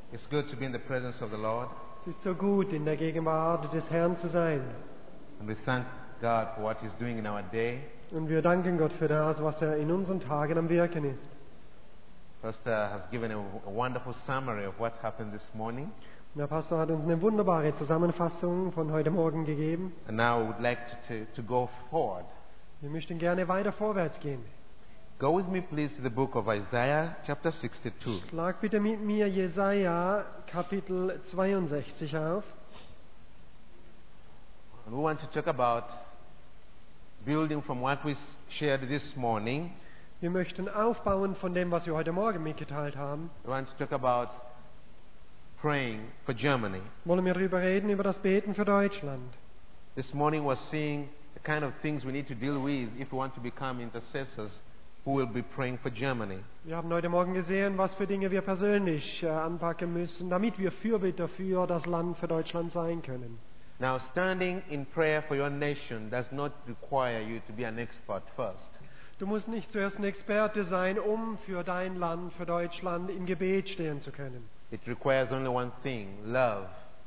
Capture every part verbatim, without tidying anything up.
It's good to be in the presence of the Lord, Es ist so gut, in der Gegenwart des Herrn zu sein. and we thank God for what He's doing in our day. Und wir danken Gott für das, was er in unseren Tagen am Wirken ist. Pastor has given a, a wonderful summary of what happened this morning, Der Pastor hat uns eine wunderbare Zusammenfassung von heute Morgen gegeben. and now we would like to, to, to go forward. Wir möchten gerne weiter vorwärts gehen. Go with me, please, to the book of Isaiah, chapter sixty-two. Schlag bitte mit mir Jesaja Kapitel zweiundsechzig auf. And we want to talk about building from what we shared this morning. Wir möchten aufbauen von dem, was wir heute Morgen mitgeteilt haben. We want to talk about praying for Germany. Wollen wir darüber reden, über das Beten für Deutschland. This morning we're seeing the kind of things we need to deal with if we want to become intercessors who will be praying for Germany. Wir haben heute Morgen gesehen, was für Dinge wir persönlich äh, anpacken müssen, damit wir Fürbitter für das Land, für Deutschland sein können. Now, standing in prayer for your nation does not require you to be an expert first. Du musst nicht zuerst ein Experte sein, um für dein Land, für Deutschland im Gebet stehen zu können. It requires only one thing, love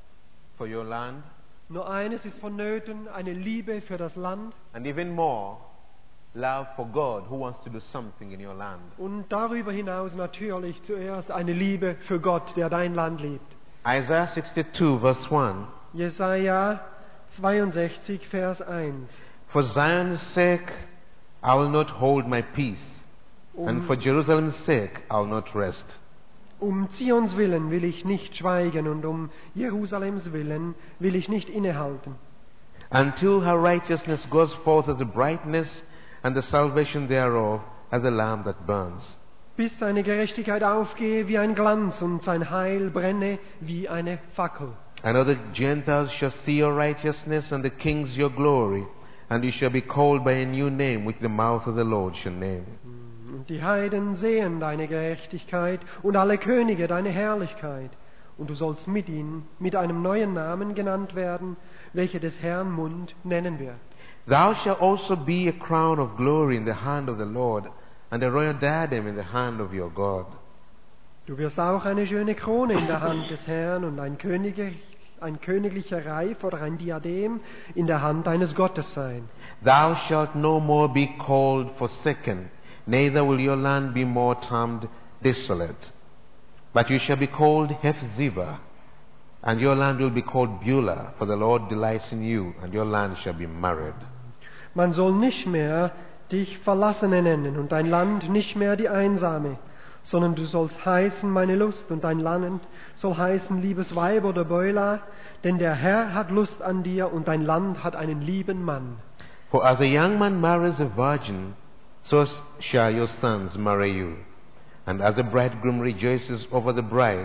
for your land, Nur eines ist vonnöten, eine Liebe für das Land and even more, love for God who wants to do something in your land. und darüber hinaus natürlich zuerst eine Liebe für Gott, der dein Land liebt. Isaiah sixty-two, verse one. Jesaja zweiundsechzig, Vers eins. For Zion's sake, I will not hold my peace, and for Jerusalem's sake, I will not rest. Um Zions willen will ich nicht schweigen und um Jerusalems willen will ich nicht innehalten, Until her righteousness goes forth as a brightness, and the salvation thereof as a lamp that burns. bis seine Gerechtigkeit aufgehe wie ein Glanz und sein Heil brenne wie eine Fackel. I know the Gentiles shall see your righteousness, and the kings your glory, and you shall be called by a new name which the mouth of the Lord shall name. Und die Heiden sehen deine Gerechtigkeit und alle Könige deine Herrlichkeit. Und du sollst mit ihnen mit einem neuen Namen genannt werden, welcher des Herrn Mund nennen wird. Thou shalt also be a crown of glory in the hand of the Lord, and a royal diadem in the hand of your God. Du wirst auch eine schöne Krone in der Hand des Herrn und ein, Könige, ein königlicher Reif oder ein Diadem in der Hand deines Gottes sein. Thou shalt no more be called forsaken, neither will your land be more termed desolate. But you shall be called Hephzibah, and your land will be called Beulah, for the Lord delights in you, and your land shall be married. Man soll nicht mehr dich Verlassene nennen und dein Land nicht mehr die Einsame, sondern du sollst heißen meine Lust und dein Land soll heißen liebes Weib oder Beulah, denn der Herr hat Lust an dir und dein Land hat einen lieben Mann. For as a young man marries a virgin, so shall your sons marry you. And as a bridegroom rejoices over the bride,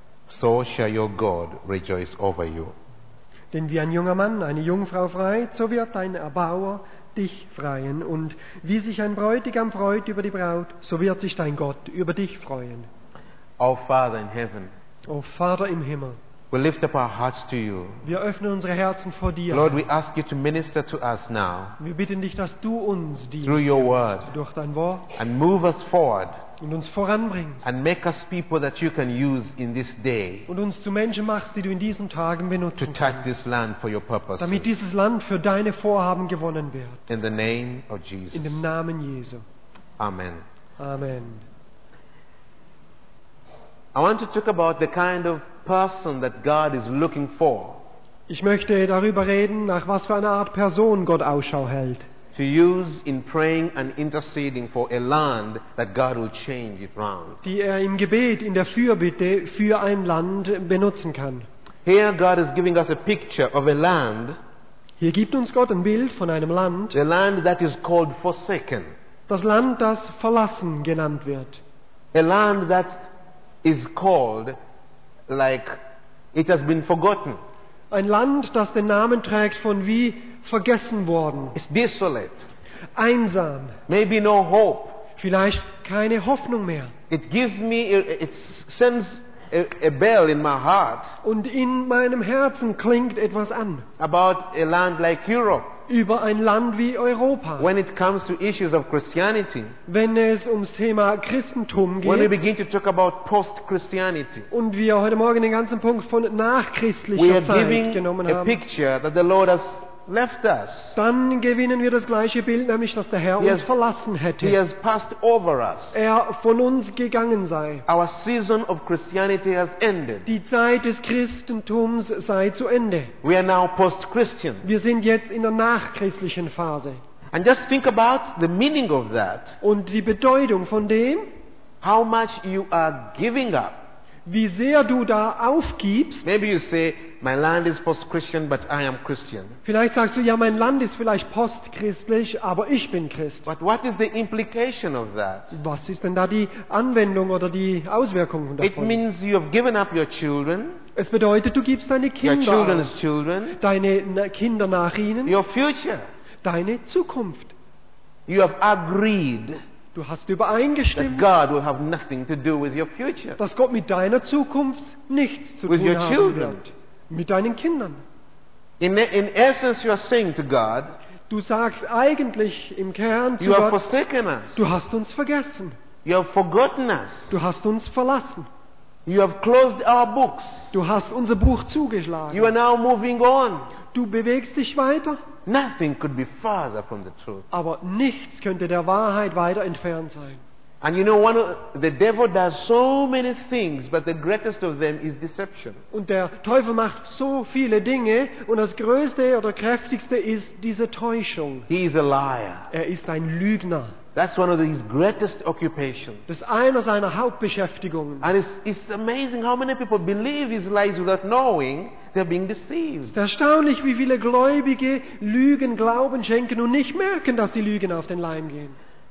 so shall your God rejoice over you. Denn wie ein junger Mann eine Jungfrau freit, so wird dein Erbauer dich freuen. Und wie sich ein Bräutigam freut über die Braut, so wird sich dein Gott über dich freuen. Our Father in heaven, O Vater im Himmel, we lift up our hearts to you. wir öffnen unsere Herzen vor dir. Lord, we ask you to minister to us now Wir bitten dich, dass du uns dienst through your word durch dein Wort and move us forward und uns voranbringst and make us people that you can use in this day und uns zu Menschen machst, die du in diesen Tagen to benutzen touch kannst, this land for your purpose. damit dieses Land für deine Vorhaben gewonnen wird. In the name of In Jesus. dem Namen Jesu. Amen. Amen. I want to talk about the kind of person that God is looking for Ich möchte darüber reden, nach was für einer Art Person Gott Ausschau hält, to use in praying and interceding for a land that God will change it round. die er im Gebet, in der Fürbitte für ein Land benutzen kann. Here God is giving us a picture of a land, Hier gibt uns Gott ein Bild von einem Land, a land that is called forsaken, das Land, das verlassen genannt wird. a land that is called like it has been forgotten. Ein Land, das den Namen trägt von wie vergessen worden, It's desolate, einsam, maybe no hope. vielleicht keine Hoffnung mehr. It gives me, it sends a, a bell in my heart Und in meinem Herzen klingt etwas an about a land like Europe. über ein Land wie Europa. when it comes to issues of Christianity, Wenn es ums Thema Christentum when we geht begin to talk about post-Christianity, und wir heute Morgen den ganzen Punkt von we are nachchristlicher Zeit giving genommen a haben, picture that the Lord has left us. dann gewinnen wir das gleiche Bild, nämlich dass der Herr He uns has- verlassen He hätte. has passed over us. Er von uns gegangen sei. Our season of Christianity has ended. Die Zeit des Christentums sei zu Ende. We are now post-Christian. Wir sind jetzt in der nachchristlichen Phase. And just think about the meaning of that. Und die Bedeutung von dem, How much you are giving up. wie sehr du da aufgibst. Maybe you say, my land is post-Christian, but I am Christian. Vielleicht sagst du, ja, mein Land ist vielleicht postchristlich, aber ich bin Christ. But what is the implication of that? Was ist denn da die Anwendung oder die Auswirkung It davon? means you have given up your children, Es bedeutet, du gibst deine your Kinder children's auf, children, deine Na- Kinder nach ihnen, your future. deine Zukunft. You have agreed Du hast that übereingestimmt, God will have nothing to do with your future. dass Gott mit deiner Zukunft nichts zu With tun your haben children. wird. Mit deinen Kindern. In, in essence, you are saying to God, Du sagst eigentlich im Kern zu you have Gott, forsaken us. du hast uns vergessen. You have forgotten us. Du hast uns verlassen. You have closed our books. Du hast unser Buch You are zugeschlagen. now moving on. Du bewegst dich weiter, Nothing could be farther from the truth. aber nichts könnte der Wahrheit weiter entfernt sein. And you know, one of the devil does so many things, but the greatest of them is deception. Und der Teufel macht so viele Dinge und das Größte oder Kräftigste ist diese Täuschung. He is a liar. Er ist ein Lügner. That's one of his greatest occupations. Das ist einer seiner Hauptbeschäftigungen. And it's, it's amazing how many people believe his lies without knowing they're being Es deceived. ist erstaunlich, wie viele Gläubige Lügen Glauben schenken und nicht merken, dass sie Lügen auf den Leim gehen.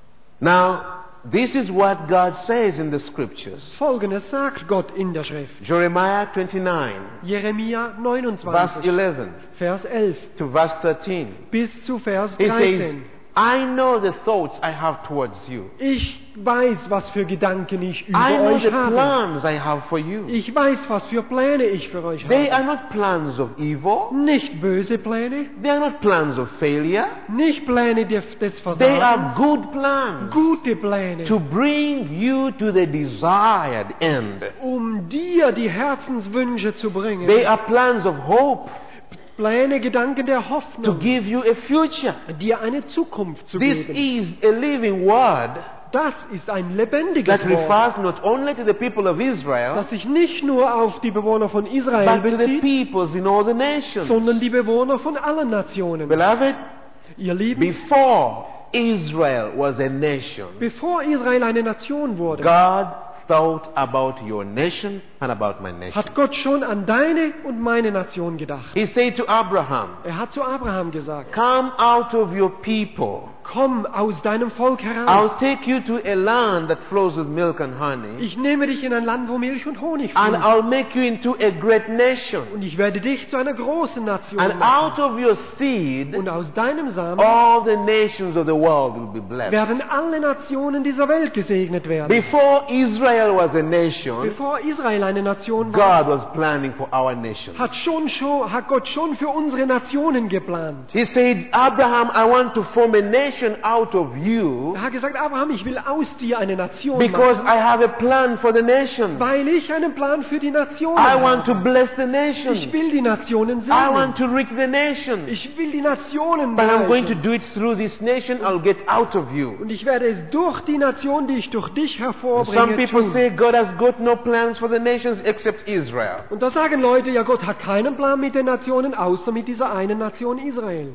Now, this is what God says in the scriptures. Folgendes sagt Gott in der Schrift. Jeremiah twenty-nine, Jeremia verse neunundzwanzig, eleven Vers elf to verse thirteen. bis zu Vers He says, dreizehn. I know the thoughts I have towards you. Ich weiß, was für Gedanken ich I über know euch the habe. plans I have for you. Ich weiß, was für Pläne ich für euch They are habe. not plans of evil. Nicht böse Pläne, They are not plans of failure. nicht Pläne des des They are Versagens, good plans gute Pläne, to bring you to the desired end. um dir die Herzenswünsche zu bringen. They are plans of hope Pläne, Gedanken der to Hoffnung, give you a future. dir eine Zukunft zu This geben. is a living word Das ist ein lebendiges that Wort, refers not only to the people of Israel, das sich nicht nur auf die Bewohner von Israel but to the bezieht, peoples in all the nations. sondern die Bewohner von allen Nationen. Beloved, Ihr Lieben, before Israel was a nation, bevor Israel eine Nation wurde, God thought about your nation and about my nation. hat Gott schon an deine und meine Nation gedacht. He said to Abraham, Er hat zu Abraham gesagt, come out of your people. komm aus deinem Volk heraus. I'll take you to a land that flows with milk and honey, Ich nehme dich in ein Land, wo Milch und Honig and fließt. I'll make you into a great nation. Und ich werde dich zu einer großen Nation And machen. out of your seed, Und aus deinem Samen all the nations of the world will be blessed. werden alle Nationen dieser Welt gesegnet werden. Before Israel was a nation, Bevor Israel eine Nation war, God was planning for our nation. hat, schon, schon, hat Gott schon für unsere Nationen geplant. He said, Abraham, I want to form a nation out of you Er hat gesagt, Abraham, ich will aus dir eine Nation because machen, I have a plan for the nation. weil ich einen Plan für die Nationen I want habe. to bless the Ich nation. will die Nationen I want segnen. to reach the nation. Ich will die Nationen But I'm going to bereichern. do it through this nation. I'll get out of you. Und ich werde es durch die Nation, die ich durch dich Some hervorbringe, people tun. say God has got no plans for the nations except Israel. Und da sagen Leute, ja, Gott hat keinen Plan mit den Nationen, außer mit dieser einen Nation Israel.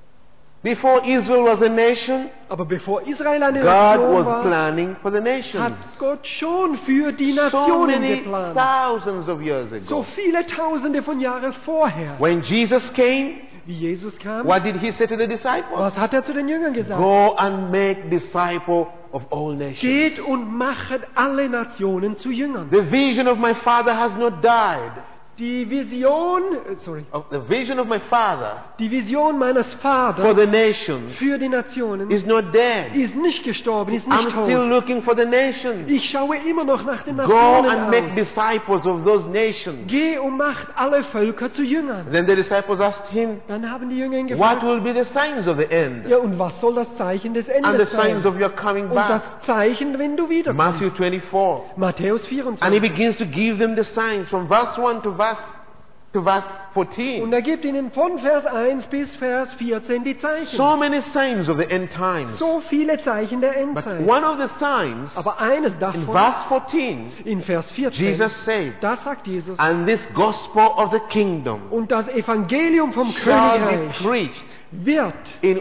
Before Israel was a nation, Aber bevor Israel eine God Nation was war, planning for the hat nations. Gott schon für die So Nationen many geplant. thousands of years So ago. viele Tausende von Jahren vorher. When Jesus came, Wie Jesus kam, what did he say to the disciples? was hat er zu den Jüngern gesagt? Go and make disciple of all nations. Geht und machet alle Nationen zu Jüngern. The vision of my Father has not died. Die Vision, äh, sorry, of the vision of my Father die Vision meines for Vaters the nations für die Nationen is not dead. ist nicht gestorben, ist I'm nicht still tot. looking for the nations. Ich schaue immer noch nach den Go Nationen and make aus. disciples of those nations. Geh und macht alle Völker zu Jüngern. Then the disciples asked him, Dann haben die Jünger ihn what gefragt, will be the signs of the end? ja, und was soll das Zeichen des And the Endes signs sein? of your coming Und das back. Zeichen, wenn du wiederkommst. Matthew twenty-four. Matthäus And he vierundzwanzig. begins to give them the signs from verse one to verse to verse fourteen. Und er gibt ihnen von Vers eins bis Vers vierzehn die Zeichen. So many signs of the end times. So viele Zeichen der But Endzeit. one of the signs Aber eines in davon, verse fourteen, in Vers vierzehn, Jesus said, da sagt Jesus, and this gospel of the kingdom und das Evangelium vom shall be Königreich preached wird in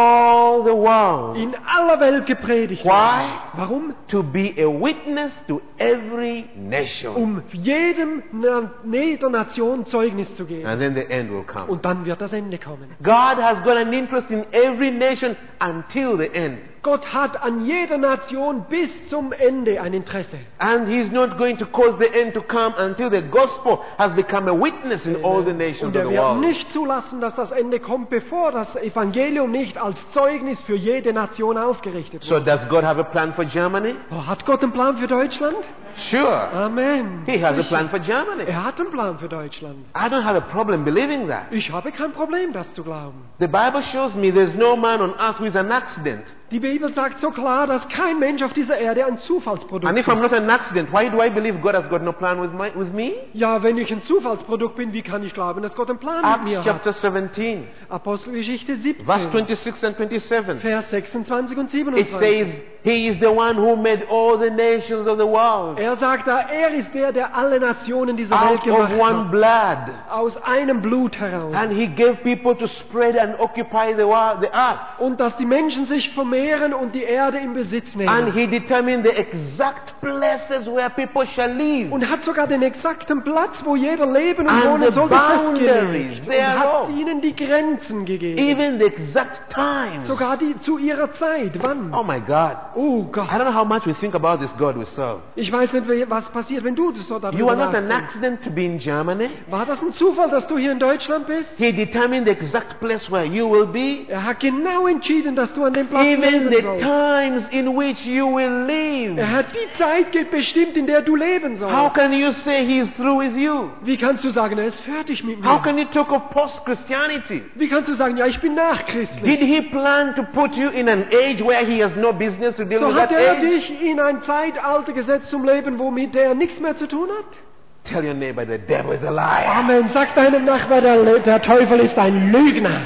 all the world. in aller Welt gepredigt Why? werden. Warum? To be a witness to every nation. Um jedem Na- jeder Nation Zeugnis zu geben. And then the end will come. Und dann wird das Ende kommen. God has got an interest in every nation until the end. Gott hat an jeder Nation bis zum Ende ein Interesse. And He's not going to cause the end to come until the gospel has become a witness in all the nations Und of er the wird world. nicht zulassen, dass das Ende kommt, bevor das Evangelium nicht als Zeugnis für jede Nation aufgerichtet So wird. does God have a plan for Germany? Oh, hat Gott einen Plan für Deutschland? Sure. Amen. He has a Sicher. plan for Germany. Er hat einen Plan für Deutschland. I don't have a problem believing that. Ich habe kein Problem, das zu glauben. The Bible shows me there's no man on earth who is an accident. Die Bibel sagt so klar, dass kein Mensch auf dieser Erde ein Zufallsprodukt And if I'm ist. not an accident, why do I believe God has got no plan with, my, with me? Ja, wenn ich ein Zufallsprodukt bin, wie kann ich glauben, dass Gott einen Plan mit Acts mir hat? chapter seventeen, Apostelgeschichte verse siebzehn, twenty-six and twenty-seven. Vers sechsundzwanzig und It siebenundzwanzig. says, He is the one who made all the nations of the world Er sagt da, er ist der, der alle Nationen dieser Welt out gemacht of one hat. blood. Aus einem Blut heraus. And He gave people to spread and occupy the, world, the earth. Und dass die Menschen sich vermehren und die Erde in Besitz And nehmen. He determined the exact places where people shall live. Und hat sogar den exakten Platz, wo jeder leben und And wohnen the soll, boundaries festgelegt. Und hat thereof. ihnen die Grenzen gegeben. Even the exact times. Sogar die zu ihrer Zeit. Wann? Oh my God. Oh I Gott. don't know how much we think about this God we serve. Ich weiß nicht, wie- was passiert, wenn du das so You darüber are not an nachdenkst. accident to be in Germany. War das ein Zufall, dass du hier in Deutschland bist? He determined the exact place where you will be. Er hat genau entschieden, dass du an dem Platz Even leben the sollst. times in which you will live. Er hat die Zeit ge- bestimmt, in der du leben How sollst. can you say He is through with you? Wie kannst du sagen, er ist fertig mit How mir? can you talk of post-Christianity? Wie kannst du sagen, ja, ich bin nachchristlich? Did He plan to put you in an age where He has no business to deal So with hat that er age? dich in ein Zeitalter gesetzt zum Leben, womit er nichts mehr zu tun hat? Tell your neighbor the devil is a liar. Amen. Sag deinem Nachbar, der, der Teufel ist ein Lügner.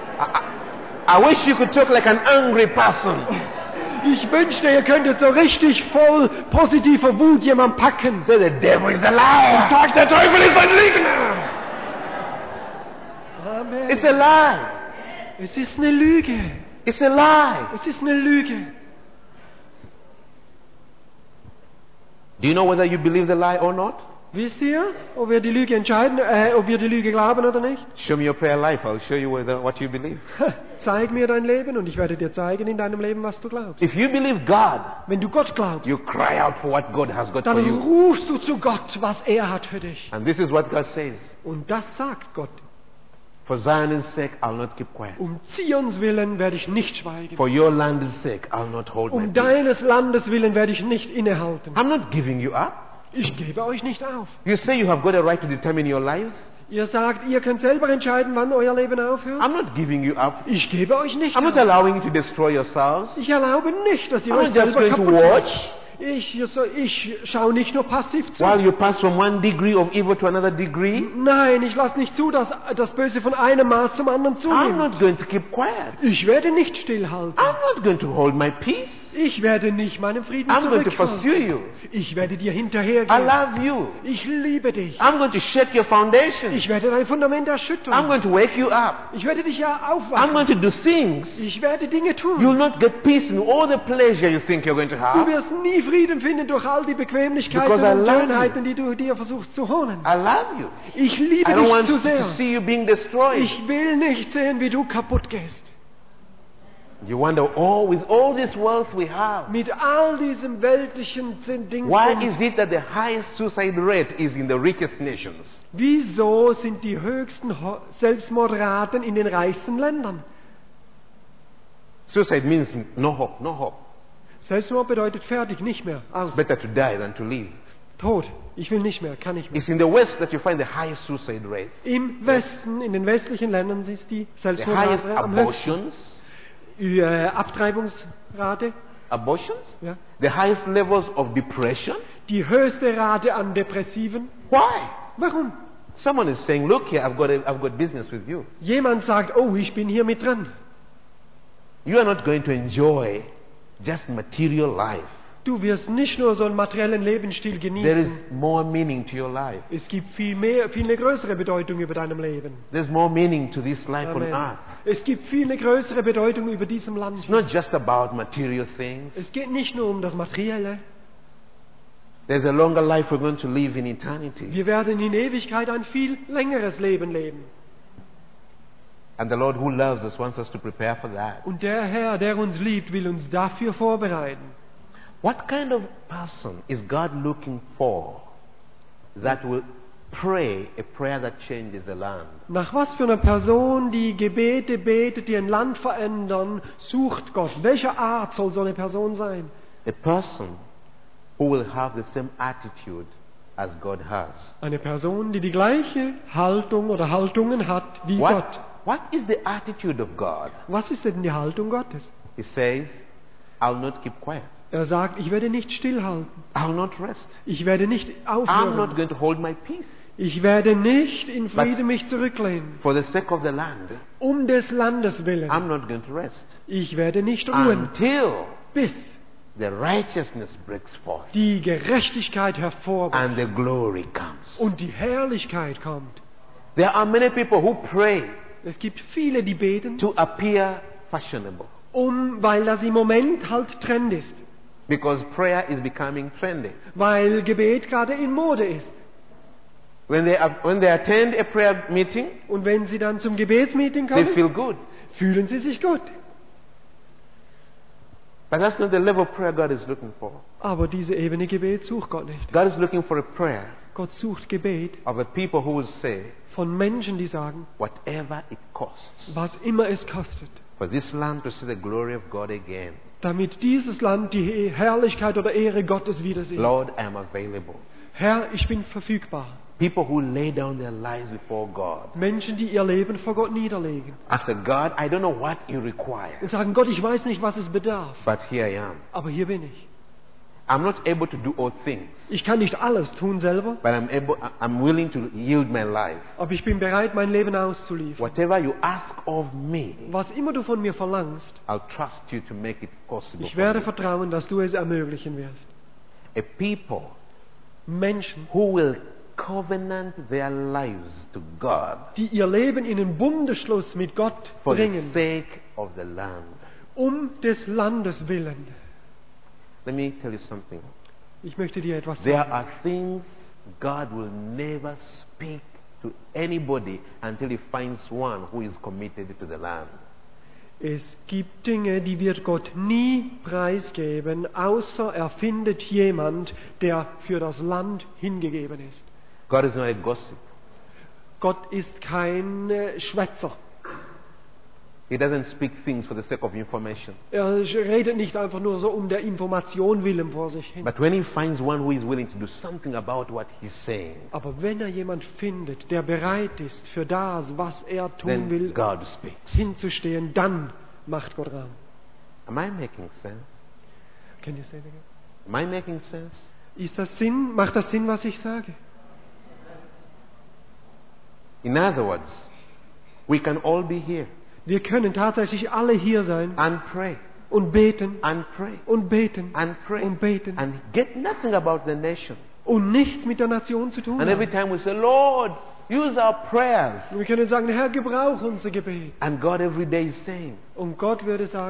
I wish you could talk like an angry person. Ich wünschte, ihr könntet so richtig voll positiver Wut jemand packen. Say the devil is a liar. Sag, der Teufel ist ein Lügner. Amen. It's a lie. Es ist eine Lüge. It's a lie. Es ist eine Lüge. Do you know whether you believe the lie or not? Wisst ihr, ob wir die Lüge entscheiden, äh, ob wir die Lüge glauben oder nicht? Show me your prayer life. I'll show you whether what you believe. Zeig mir dein Leben und ich werde dir zeigen in deinem Leben, was du glaubst. If you believe God, Wenn du Gott glaubst, you cry out for what God has got for dann you. rufst du zu Gott, was er hat für dich. And this is what God says. Und das sagt Gott. For Zion's sake, I'll not keep quiet. Um Zions willen werde ich nicht schweigen. For your land's sake, I'll not hold my Um peace. deines Landes willen werde ich nicht innehalten. I'm not giving you up. Ich gebe euch nicht auf. You say you have got a right to determine your lives. Ihr sagt, ihr könnt selber entscheiden, wann euer Leben aufhört. I'm not giving you up. Ich gebe euch nicht I'm not auf. allowing you to destroy yourselves. Ich erlaube nicht, dass ihr I'm euch not just selber going to kaputt watch macht. Ich, so, ich schaue nicht nur passiv zu. while you pass from one degree of evil to another degree. Nein, ich lasse nicht zu, dass das Böse von einem Maß zum anderen I'm zunimmt. not going to keep quiet. Ich werde nicht stillhalten. I'm not going to hold my peace. Ich werde nicht meinen Frieden I'm going to pursue zurückhalten. you. Ich werde dir I hinterhergehen. love you. Ich liebe dich. I'm going to shake your foundation. Ich werde dein Fundament I'm erschüttern. going to wake you up. Ich werde dich ja I'm aufwachen. going to do things. Ich werde Dinge You'll tun. not get peace in all the pleasure you think you're going to Du have. wirst nie Frieden finden durch all die Bequemlichkeiten Because I und love Schönheiten, die du dir versuchst zu holen. I love you. Ich liebe I don't dich want zu to sehr. see you being destroyed. Ich will nicht sehen, wie du kaputt gehst. You wonder, oh, with all this wealth we have, Mit all diesem weltlichen Dings. why is it that the highest suicide rate is in the richest nations? Wieso sind die höchsten Ho- Selbstmordraten in den reichsten Ländern? Suicide means no hope, no hope. Selbstmord bedeutet fertig, nicht mehr, aus, It's better to die than to live. tot. Ich will nicht mehr, kann nicht mehr. It's in the West that you find the highest suicide rate. Im Westen, in den westlichen Ländern ist die The highest Selbstmordrate am höchsten. abortions, Äh, Abtreibungsrate, abortions, ja. the highest levels of depression. Die höchste Rate an Depressiven. Why? Warum? Someone is saying, look here, I've got, a, I've got business with you. Jemand sagt, oh, ich bin hier mit dran. You are not going to enjoy just material life. Du wirst nicht nur so einen materiellen Lebensstil There is genießen. more meaning to your life. Es gibt viel mehr, viel eine größere Bedeutung über deinem Leben. There's more meaning to this life on Amen. earth. Es gibt viel eine größere Bedeutung über diesem Land. It's not just about material things. Es geht nicht nur um das Materielle. There's a longer life we're going to live in eternity. Wir werden in Ewigkeit ein viel längeres Leben leben. And the Lord who loves us wants us to prepare for that. Und der Herr, der uns liebt, will uns dafür vorbereiten. What kind of person is God looking for that will pray a prayer that changes a land? Nach was für einer Person, die Gebete betet, die ein Land verändern, sucht Gott? Welcher Art soll so eine Person sein? A person who will have the same attitude as God has. Eine Person, die die gleiche Haltung oder Haltungen hat wie What, Gott. what is the attitude of God? Was ist denn die Haltung Gottes? He says, I'll not keep quiet. Er sagt, ich werde nicht stillhalten. I'll not rest. Ich werde nicht I'm not aufhören. going to hold my peace Ich werde nicht in Frieden mich zurücklehnen. for the sake of the land. Um des Landes willen. I'm not going to rest Ich werde nicht ruhen, until bis the righteousness breaks forth die Gerechtigkeit hervorbricht and the glory comes. und die Herrlichkeit kommt. There are many people who pray Es gibt viele, die beten, to appear fashionable um, weil das im Moment halt Trend ist. because prayer is becoming trendy. Weil Gebet gerade in Mode ist. When they, when they attend a prayer meeting, Und wenn sie dann zum Gebetsmeeting they kommen, feel good. fühlen sie sich gut. But that's not the level of prayer God is looking for. Aber diese Ebene Gebet sucht Gott nicht. God is looking for a prayer Gott sucht Gebet of a people who will say, von Menschen, die sagen, whatever it costs was immer es kostet, for this land to see the glory of God again, damit dieses Land die Herrlichkeit oder Ehre Gottes wieder sieht. Lord, I am available. Herr, ich bin verfügbar. People who lay down their lives before God. Menschen, die ihr Leben vor Gott niederlegen I said, God, I don't know what you require, und sagen, Gott, ich weiß nicht, was es bedarf, but here I am. aber hier bin ich. I'm not able to do all things, Ich kann nicht alles tun selber, but I'm able, I'm willing to yield my life. aber ich bin bereit, mein Leben auszuliefern. Whatever you ask of me, Was immer du von mir verlangst, I'll trust you to make it possible. ich for werde me. vertrauen, dass du es ermöglichen wirst. A people Menschen, who will covenant their lives to God die ihr Leben in den Bundesschluss mit Gott for the bringen, sake of the land. um des Landes willen. Let me tell you something. Ich möchte dir etwas There sagen. are things God will never speak to anybody until he finds one who is committed to the land. Es gibt Dinge, die wird Gott nie preisgeben, außer er findet jemand, der für das Land hingegeben ist. God is not a gossip. Gott ist kein äh, Schwätzer. He doesn't speak things for the sake of information. Er redet nicht einfach nur so um der Information willen vor sich hin. But when he finds one who is willing to do something about what he's saying, Aber wenn er jemand findet, der bereit ist, für das, was er tun then will, God speaks. hinzustehen, dann macht Gott Raum. Am I making sense? Can you say that again? Am I making sense? Ist das Sinn? Macht das Sinn, was ich sage? In other words, we can all be here Wir können tatsächlich alle hier sein and pray und beten and pray und beten and pray und beten and get nothing about the nation. und nichts mit der Nation zu tun And every haben. time we say, Lord, use our prayers. Und wir können sagen, Herr, gebrauch unser Gebet. And God every day is saying, Und Gott würde sagen,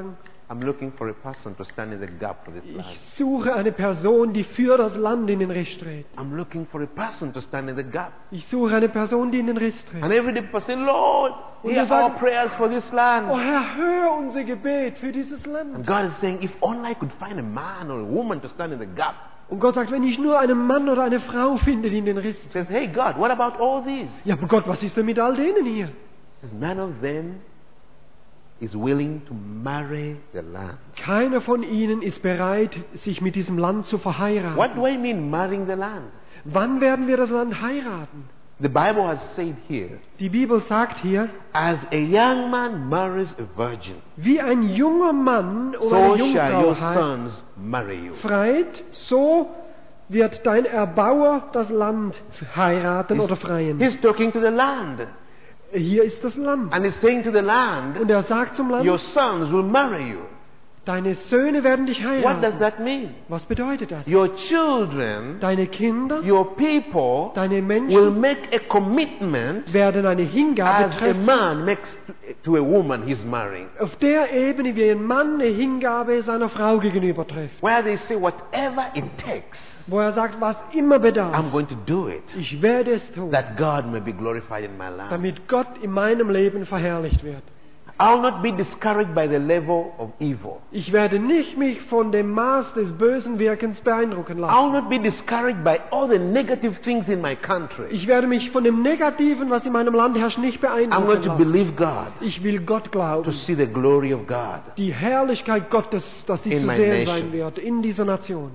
I'm looking for a person to stand in the gap for this land. Ich suche eine Person, die für das Land in den Riss tritt. I'm looking for a person to stand in the gap. Ich suche eine Person, die in den Riss tritt. And every day people say, Lord, Und hear wir sagen, our prayers for this Oh land. Herr, hör unser Gebet für dieses Land. And God is saying, if only I could find a man or a woman to stand in the gap. Und Gott sagt, wenn ich nur einen Mann oder eine Frau finde, die in den Riss He says, hey God, what about all these? Ja, aber Gott, was ist denn mit all denen hier? He says, none of them is willing to marry the land. Keiner von ihnen ist bereit, sich mit diesem Land zu verheiraten. What do I mean marrying the land? Wann werden wir das Land heiraten? The Bible has said here, Die Bibel sagt hier, as a young man marries a virgin, wie ein junger Mann oder eine so shall your Jungfrau hei- sons marry you. freit, so wird dein Erbauer das Land heiraten oder freien. He's talking to the land. Hier ist das Land. And he's saying to the land, Und er sagt zum your Land, sons will marry you. deine Söhne werden dich What does heiraten. that mean? Was bedeutet das? Your children, Deine Kinder, your people deine will Menschen make a commitment werden eine Hingabe as a treffen. man makes to a woman he's marrying. Auf der Ebene, wie ein Mann eine Hingabe seiner Frau gegenüber trifft. Where they say, whatever it takes, Wo er sagt, was immer bedarf, I'm going to do it, ich werde es tun, that God may be glorified in my life. damit Gott in meinem Leben verherrlicht wird. I'll not be discouraged by the level of evil. Ich werde nicht mich von dem Maß des bösen Wirkens beeindrucken lassen. I'll not be discouraged by all the negative things in my country. Ich werde mich von dem Negativen, was in meinem Land herrscht, nicht I'm going beeindrucken to lassen. believe God Ich will Gott to glauben. see the glory of God. Die Herrlichkeit Gottes, dass sie In zu my sehen nation. sein wird in dieser Nation.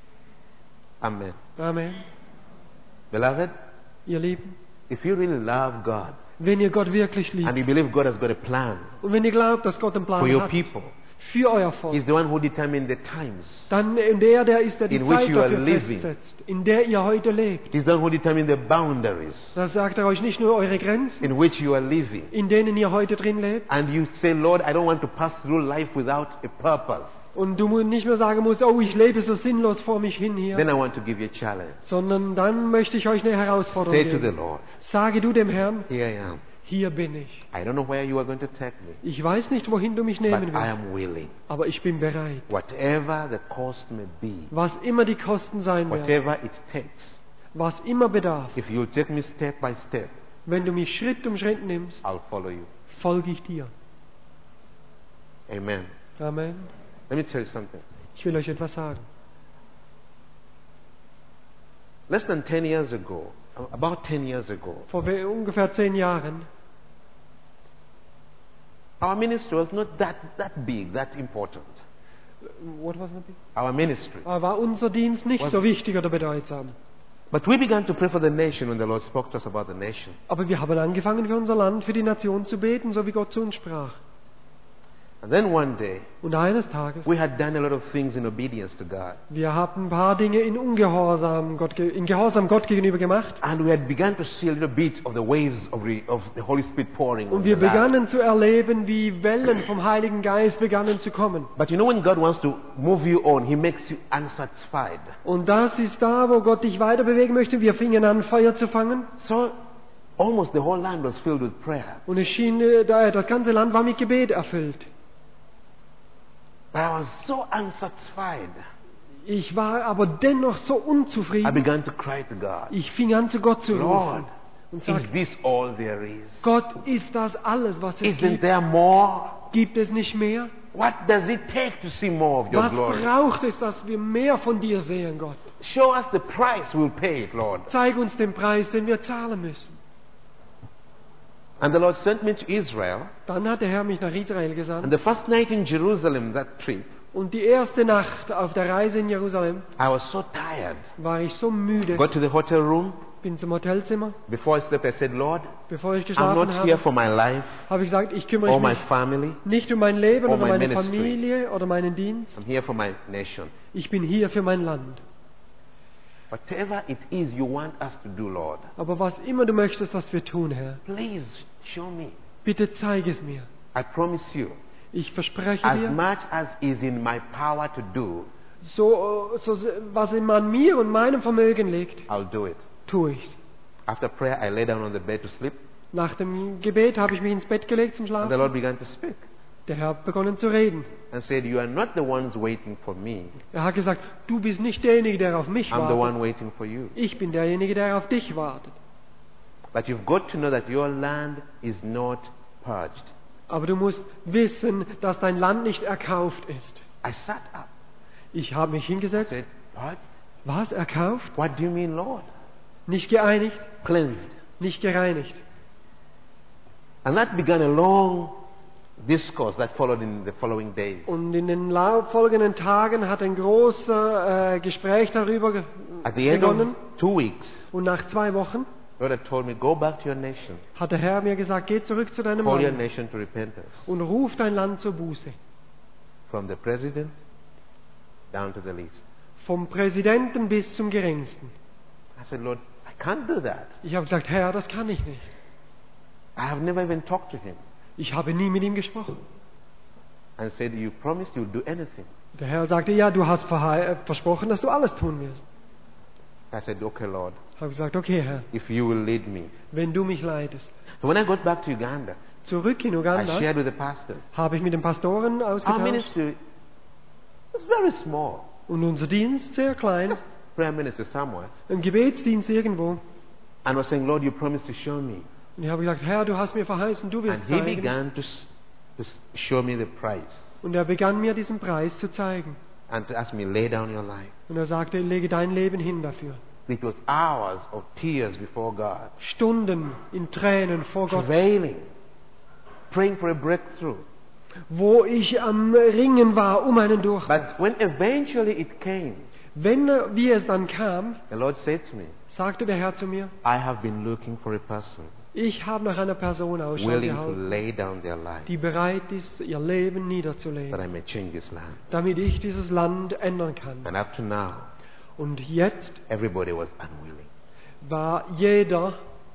Amen. Amen. Beloved, Ihr Lieben, if you really love God wenn ihr Gott wirklich liebt and you believe God has got a plan und wenn ihr glaubt, dass Gott einen for Plan your hat people, für euer Volk, He's the one who determined the times. dann in der, der ist, der die In which Zeit you are dafür living. festsetzt, in der ihr heute lebt. He's the one who determined the boundaries Da sagt er euch nicht nur eure Grenzen, in which you are living. in denen ihr heute drin lebt. And you say, Lord, I don't want to pass through life without a purpose. Und du mu- nicht mehr sagen musst, oh, ich lebe so sinnlos vor mich hin hier. Then I want to give you a challenge. Sondern dann möchte ich euch eine Herausforderung Say to the geben. Lord, Sage du dem Herrn, here I am. hier bin ich. I don't know where you are going to take me, Ich weiß nicht, wohin du mich but nehmen I wirst, am willing. aber ich bin bereit. Whatever the cost may be, Was immer die Kosten sein werden, whatever it takes, was immer bedarf, if you'll take me step by step, wenn du mich Schritt um Schritt nimmst, I'll follow you. folge ich dir. Amen. Amen. Let me tell you something. Ich will euch etwas sagen. Less than ten years ago, about ten years ago, Vor we- ungefähr zehn Jahren, our ministry was not that, that big, that important. what was it? Our ministry. war unser Dienst nicht Was- so wichtig oder bedeutsam. But we began to pray for the nation when the Lord spoke to us about the nation. Aber wir haben angefangen, für unser Land, für die Nation zu beten, so wie Gott zu uns sprach. And then one day, Und eines Tages, we had done a lot of things in obedience to God. wir haben ein paar Dinge in Ungehorsam Gott, ge- in Gehorsam Gott gegenüber gemacht. And we had begun to see a little bit of the waves of the, of the Holy Spirit pouring on Und the wir land. begannen zu erleben, wie Wellen vom Heiligen Geist begannen zu kommen. But you know when God wants to move you on, He makes you unsatisfied. Und das ist da, wo Gott dich weiter bewegen möchte. Wir fingen an, Feuer zu fangen. So almost the whole land was filled with prayer. Und es schien, äh, da- das ganze Land war mit Gebet erfüllt. But I was so unsatisfied. Ich war aber dennoch so I unzufrieden. began to cry to God. Ich fing an, zu Gott zu Lord, rufen. Und is sagte, this all there is? Gott, ist das alles, was es Isn't gibt? there more? Gibt es nicht mehr? What does it take to see more of your Was glory? braucht es, dass wir mehr von dir sehen, Gott? Show us the price, we'll pay it, Lord. Zeig uns den Preis, den wir zahlen müssen. And the Lord sent me to Israel. Dann hat der Herr mich nach Israel And gesandt. the first night in Jerusalem, that trip, Und die erste Nacht auf der Reise in Jerusalem I was so tired. war ich so müde. Got to the hotel room. Bin zum Hotelzimmer. Before I slept, I said, Lord, Bevor ich I'm geschlafen not here habe, for my life habe ich gesagt, ich kümmere or my mich family. nicht um mein Leben or oder my meine ministry. Familie oder meinen Dienst. I'm here for my nation. Ich bin hier für mein Land. Whatever it is you want us to do, Lord, Aber was immer du möchtest, dass wir tun, Herr, please show me. bitte zeig es mir. I promise you, Ich verspreche as dir, much as is in my power to do, so, so was in an mir und meinem Vermögen liegt, I'll do it. tue ich's. After prayer, I lay down on the bed to sleep, Nach dem Gebet habe ich mich ins Bett gelegt zum and the Schlafen Lord began to speak. Der Herr hat begonnen zu reden. and said, "You are not the ones waiting for me. Er hat gesagt, du bist nicht derjenige, der auf mich I'm the one wartet. waiting for you. Ich bin derjenige, der auf dich wartet. But you've got to know that your land is not purged." Aber du musst wissen, dass dein Land nicht erkauft ist. I sat up. Ich habe mich I hingesetzt. said, "Purged? Was? Erkauft? What do you mean, Lord?" Nicht geeinigt? Cleansed. Nicht gereinigt. And that began a long discourse that followed in the following days. Und in den lau- folgenden Tagen hat ein großer äh, Gespräch darüber ge- At the end of begonnen. two weeks, Und nach zwei Wochen God had told me, "Go back to your nation. hat der Herr mir gesagt, geh zurück zu deinem Call your Land nation to repentance." und ruf dein Land zur Buße. From the president down to the least. Vom Präsidenten bis zum Geringsten. I said, "Lord, I can't do that. Ich habe gesagt, Herr, das kann ich nicht. I have never even talked to him." Ich habe nie mit ihm gesprochen. And said, "You promised you would do anything." Der Herr sagte, ja, du hast verhe- äh, versprochen, dass du alles tun wirst. I said, "Okay, Lord, Ich habe gesagt, okay, Herr, if you will lead me." wenn du mich leitest. So when I got back to Uganda, Zurück in I Uganda shared with the pastors. habe ich mit den Pastoren Our ausgetauscht. ministry was very small. Und unser Dienst sehr klein. Prayer ministry somewhere. Ein Gebetsdienst irgendwo. And was saying, "Lord, you promised to show me." Und ich habe gesagt, Herr, du hast mir verheißen, du And wirst he zeigen. began to, s- to s- show me the price Und er begann mir diesen Preis zu zeigen. and to ask me, "Lay down your life." Und er sagte, lege dein Leben hin dafür. It was hours of tears before God, Stunden in Tränen vor Gott, travailing, praying for a breakthrough. wo ich am Ringen war um einen Durchbruch. But when eventually it came, Wenn, äh, wie es dann kam, the Lord said to me, sagte der Herr zu mir, "I have been looking for a person ich habe nach einer Person Ausschau willing to gehalten, lay down their life die bereit ist, ihr Leben that niederzulegen, I may change this land." damit ich dieses Land ändern kann. And up to now, Und jetzt everybody was unwilling. war jeder,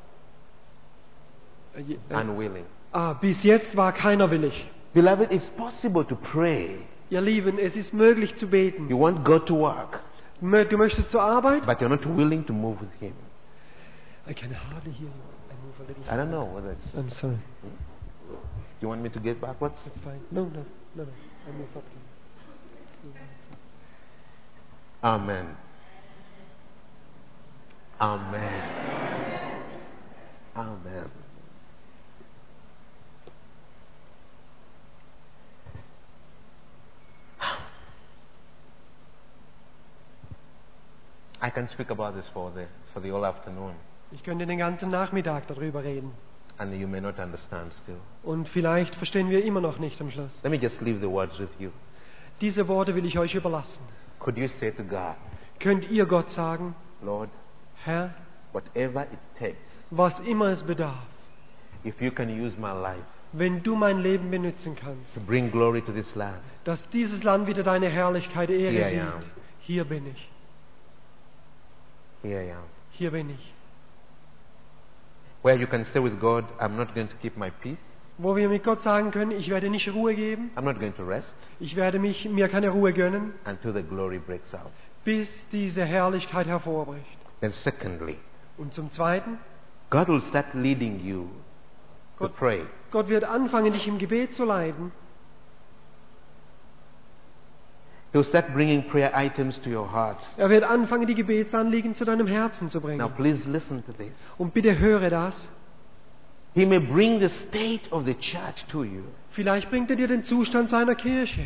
äh, je- äh, Unwilling. ah, bis jetzt war keiner willig. Beloved, it's possible to pray. Ihr Lieben, es ist möglich zu beten. You want God to work, Mö- Du möchtest zur Arbeit? but you're not willing to move with Him. I can hardly hear you. I move a little. I don't know whether it's. I'm sorry. You want me to get backwards? It's fine. No, no, no, no. I move up. Amen. Amen. Amen. I can speak about this for the for the whole afternoon, Ich könnte den ganzen Nachmittag darüber reden. and you may not understand still. Und vielleicht verstehen wir immer noch nicht am Schluss. Let me just leave the words with you. Diese Worte will ich euch überlassen. Could you say to God, Könnt ihr Gott sagen, "Lord, Herr, whatever it takes, was immer es bedarf, if you can use my life wenn du mein Leben benutzen kannst, to bring glory to this land, dass dieses Land wieder deine Herrlichkeit, Ehre Here I sieht, am. hier bin ich, here I am." hier bin ich. Where you can say with God, "I'm not going to keep my peace. Wo wir mit Gott sagen können, ich werde nicht Ruhe geben, I'm not going to rest ich werde mich, mir keine Ruhe gönnen, until the glory breaks out." bis diese Herrlichkeit hervorbricht. Then secondly, Und zum Zweiten, God will start leading you to Gott- pray. Gott wird anfangen, dich im Gebet zu leiten. He'll start bringing prayer items to your heart. Er wird anfangen, die Gebetsanliegen zu deinem Herzen zu Now bringen. please listen to this. Und bitte höre das. He may bring the state of the church to you. Vielleicht bringt er dir den Zustand seiner Kirche.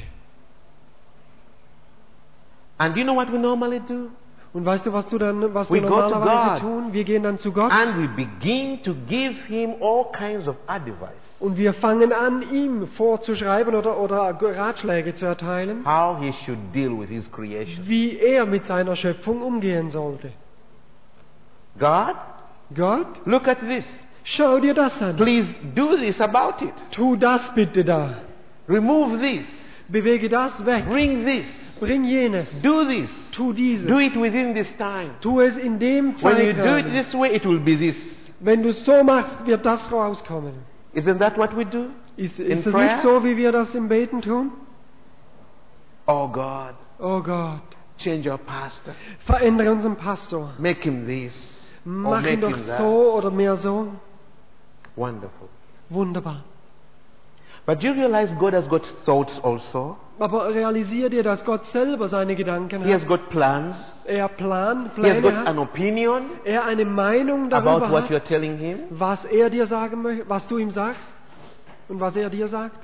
And do you know what we normally do? Und weißt du, was, du dann, was We wir go to normalerweise God. tun? Wir gehen dann zu Gott And we begin to give him all kinds of advice. und wir fangen an, ihm vorzuschreiben oder, oder Ratschläge zu erteilen, How he should deal with his creation. wie er mit seiner Schöpfung umgehen sollte. God, Gott, look at this. schau dir das an. Please do this about it. Tu das bitte da. Remove this. Bewege das weg. Bring this. Bring jenes. Do this. Tu dieses. Do it within this time. Tu es in dem When you do it Zeitrahmen. this way, it will be this. Wenn du es so machst, wird das rauskommen. Isn't that what we do? Ist, In ist es prayer? nicht so, wie wir das im Beten tun? Oh God, Oh Gott, change our pastor. verändere unseren Pastor. Make him this. Or Mach make ihn doch him that. so oder mehr so. Wonderful. Wunderbar. But do you realize God has got thoughts also? Aber realisiert ihr, dass Gott selber seine Gedanken He has hat? got plans. Er Plan, He has got Pläne an hat. opinion Er eine Meinung about darüber what you're hat, telling him. was er dir sagen möchte, was du ihm sagst und was er dir sagt.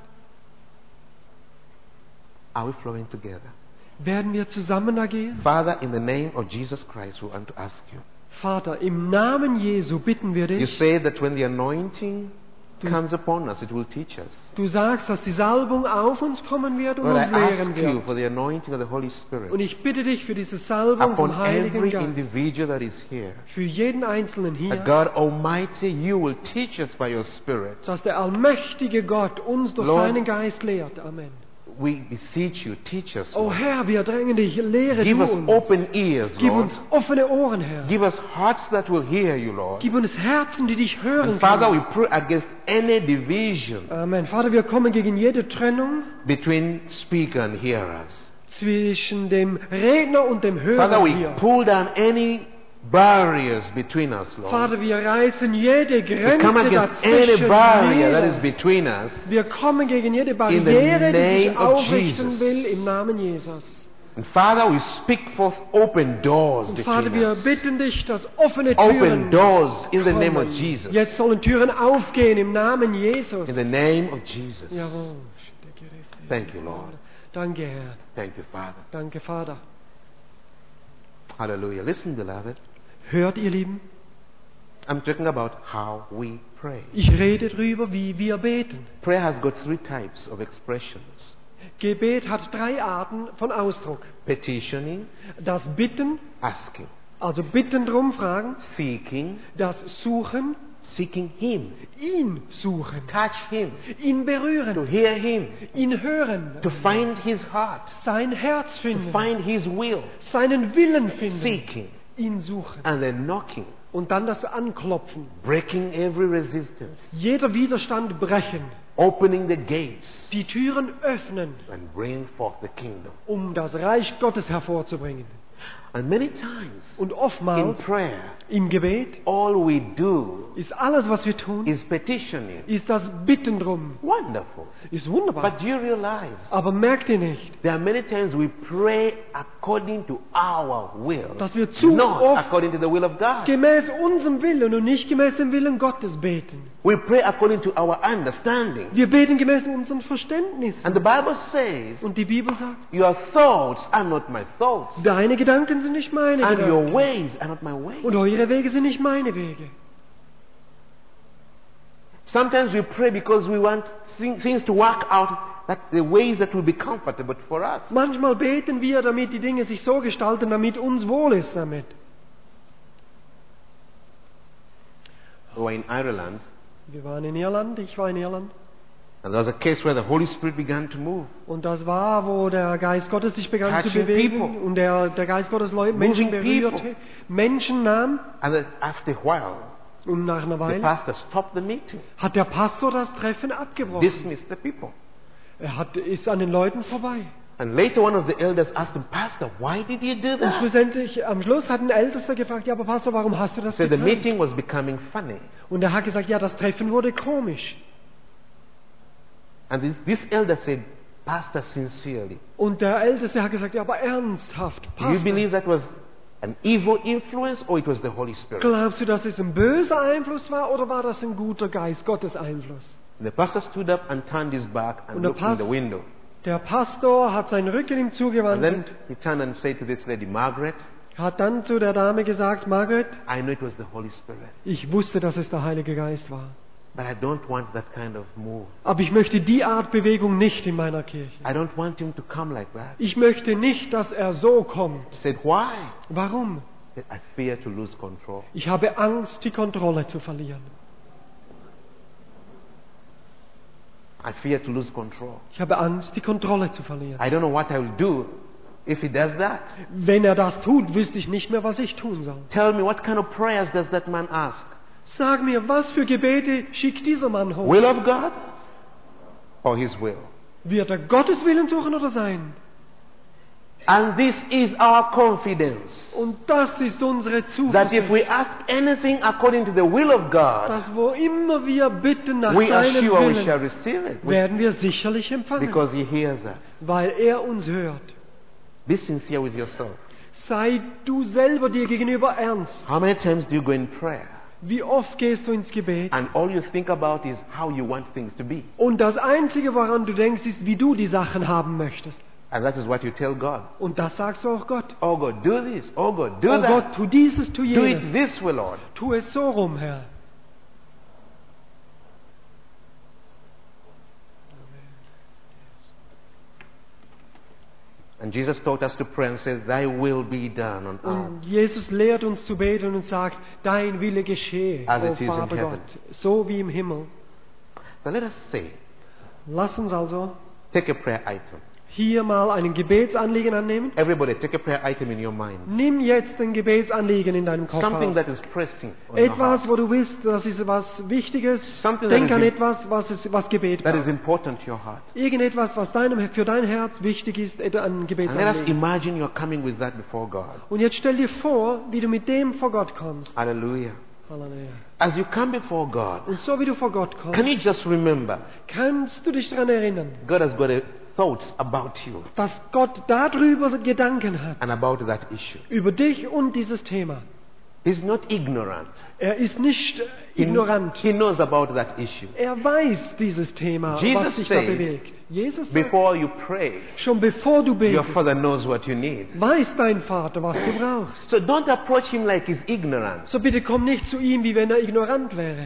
Are we flowing together? Werden wir zusammen da gehen? Father, in the name of Jesus Christ, we want to ask you. Vater, im Namen Jesu bitten wir You dich. say that when the anointing Du- comes upon us, it will teach us. Du sagst, dass die Salbung auf uns kommen wird und Lord, I uns lehren ask you wird. for the anointing of the Holy Und Spirit ich bitte dich für diese Salbung upon vom Heiligen every Geist, individual that is here. für jeden Einzelnen That hier, God Almighty, you will teach us by your Spirit. dass der allmächtige Gott uns durch Lord, seinen Geist lehrt. Amen. We beseech you, teach us, Oh Lord. Herr, wir drängen dich, lehre Give du us uns. open ears, Gib Lord. uns offene Ohren, Herr. Give us hearts that will hear you, Lord. Gib uns Herzen, die dich hören And Father, we können. pray against any division Amen. Vater, wir kommen gegen jede Trennung between speaker and hearers. zwischen dem Redner und dem Father, Hörer we hier. pull down any barriers between us, Lord. Vater, wir reißen jede We come Grenze against any dazwischen barrier that is nieder. between us. Wir kommen gegen jede In Barriere, the die sich name of aufrichten Jesus. will, im Namen Jesus. And Father, we speak forth open doors Und between Vater, wir us. bitten dich, dass offene Open Türen doors in the name of kommen. Jesus. Jetzt sollen Türen aufgehen im Namen Jesus. In the name of Jesus. Jawohl. Thank you, Lord. Danke, Herr. Thank you, Father. Danke, Vater. Hallelujah. Listen, beloved. Hört, ihr Lieben, I'm talking about how we pray. ich rede darüber, wie wir beten. Prayer has got three types of expressions. Gebet hat drei Arten von Ausdruck. Petitioning, Das Bitten, asking. also Bitten drum, Fragen. Seeking, Das Suchen, seeking Him. ihn suchen. Touch Him. Ihn To berühren. hear Him. Ihn hören. To find His heart. Sein Herz To finden. find His will. Seinen Willen finden. Seeking. Ihn suchen. And then knocking. Und dann das Anklopfen. Breaking every resistance. Jeder Widerstand brechen. Opening the gates. Die Türen öffnen, And bring forth the kingdom. um das Reich Gottes hervorzubringen. And many times Und in oftmals prayer, im Gebet all we do ist alles, was wir tun, is petitioning. ist das Bitten drum. Wonderful. Ist wunderbar. But do you realize Aber merkt ihr nicht, there are many times we pray according to our will, dass wir zu not oft according to the will of God. gemäß unserem Willen und nicht gemäß dem Willen Gottes beten? We pray according to our understanding. Wir beten gemäß unserem Verständnis. And the Bible says, Und die Bibel sagt, your thoughts are not my thoughts, deine Gedanken sind nicht meine and your Gedanken. ways are not my ways. Und eure Wege sind nicht meine Wege. Sometimes we pray because we want thing- things to work out that the ways that will be comfortable for us. Manchmal beten wir, damit die Dinge sich so gestalten, damit uns wohl ist damit. We were in Ireland, Wir waren in Irland, ich war in Irland. and there was a case where the Holy Spirit began to move. Und das war, wo der Geist Gottes sich begann zu Touching bewegen people. und der, der Geist Gottes Leute, Menschen Moving berührte, people. Menschen nahm. And then after a while, Und nach einer the Weile pastor stopped the meeting, hat der Pastor das Treffen abgebrochen. dismissed the people. Er hat, ist an den Leuten vorbei. And later one of the elders asked him, Pastor, why did you do Und that? schlussendlich, am Schluss hat ein Ältester gefragt, ja, aber Pastor, warum hast du das Said the getan? meeting was becoming funny. Und er hat gesagt, ja, das Treffen wurde komisch. And this, this elder said, Pastor, sincerely, Und der Älteste hat gesagt, ja, aber ernsthaft, do you Pastor, believe that was an evil influence or it was the Holy Spirit? glaubst du, dass es ein böser Einfluss war oder war das ein guter Geist Gottes Einfluss? And the pastor stood up and turned his back and Und der looked in the Pas- window. Der Pastor hat seinen Rücken ihm And zugewandt then und he turned and said to this lady, Margaret, hat dann zu der Dame gesagt, Margaret, I know it was the Holy Spirit, ich wusste, dass es der Heilige Geist war. but I don't want that kind of move. Aber ich möchte die Art Bewegung nicht in meiner Kirche. I don't want him to come like that. Ich möchte nicht, dass er so kommt. He said, why? Warum? He said, I fear to lose control. Ich habe Angst, die Kontrolle zu verlieren. I fear to lose control. Ich habe Angst, die Kontrolle zu verlieren. I don't know what I will do if he does that. Wenn er das tut, wüsste ich nicht mehr, was ich tun soll. Tell me, what kind of prayers does that man ask? Sag mir, was für Gebete schickt dieser Mann hoch? Will of God or his will? Wird er Gottes Willen suchen oder sein? And this is our confidence. Und das ist unsere That if Zuversicht, we ask anything according to the will of God, dass wo immer wir bitten nach we are seinem sure we shall Willen, receive it. We- werden wir sicherlich empfangen, Because He hears us. weil er uns hört. Be sincere with yourself. Sei du selber dir gegenüber ernst. How many times do you go in prayer Wie oft gehst du ins Gebet? and all you think about is how you want things to be? Und das Einzige, woran du denkst, ist, wie du die Sachen haben möchtest. And that is what you tell God. Und das sagst du auch Gott. Oh God, do this. Oh God, do Oh that. Gott, tu dieses, tu Do jenes. it this way, Lord. Tu es so rum, Herr. And Jesus taught us to pray and says, Thy will be done on earth. Und Jesus lehrt uns zu beten und sagt, dein Wille geschehe, As o it is in Vater heaven. Gott, so wie im Himmel. So let us say, Lass uns also take a prayer item. hier mal ein Gebetsanliegen annehmen. Everybody, take a prayer item in your mind. Nimm jetzt ein Gebetsanliegen in deinem Kopf Something auf. that is pressing on your Etwas, heart. wo du willst, das ist was Wichtiges. Something that Denk is an im- etwas, was, es, was Gebet That is braucht. important to your heart. Irgendetwas, was deinem, für dein Herz wichtig ist, et- ein And let us Gebetsanliegen. imagine you're coming with that before God. Und jetzt stell dir vor, wie du mit dem vor Gott kommst. Hallelujah. Halleluja. As you come before God, Und so wie du vor Gott can kommst, you just remember, kannst du dich daran erinnern, God has got a thoughts about you dass Gott darüber Gedanken hat, and about that issue. über dich und dieses Thema. He's not ignorant. Er ist nicht äh, He, ignorant. he knows about that issue. Er weiß dieses Thema, Jesus was dich da said, bewegt. Jesus sagt, Before you pray, schon bevor du your betest, Father knows what you need. weiß dein Vater, was du brauchst. So don't approach Him like He's ignorant. So bitte komm nicht zu ihm, wie wenn er ignorant wäre.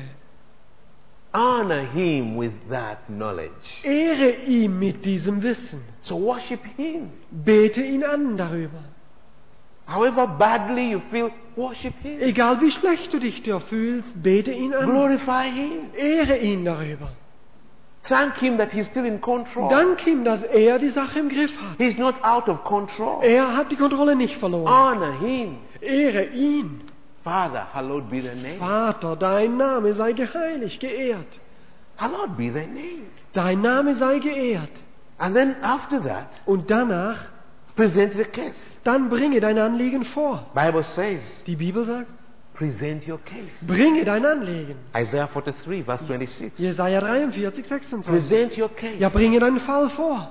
Honor Him with that knowledge. Ehre ihm mit diesem Wissen. So worship Him. Bete ihn an darüber. However badly you feel, worship Him. Egal wie schlecht du dich da fühlst, bete ihn an. Glorify Him. Ehre ihn darüber. Thank Him that He's still in control. Dank ihm, dass er die Sache im Griff hat. He's not out of control. Er hat die Kontrolle nicht verloren. Honor Him. Ehre ihn. Father, hallowed be Thy name. Vater, dein Name sei geheiligt, geehrt. Hallowed be Thy name. Dein Name sei geehrt. And then after that, Und danach, present the case. dann bringe dein Anliegen vor. Bible says, Die Bibel sagt, present your case. bringe dein Anliegen. Isaiah forty-three, verse twenty-six. Jesaja dreiundvierzig, sechsundzwanzig. Present your case. Ja, bringe deinen Fall vor.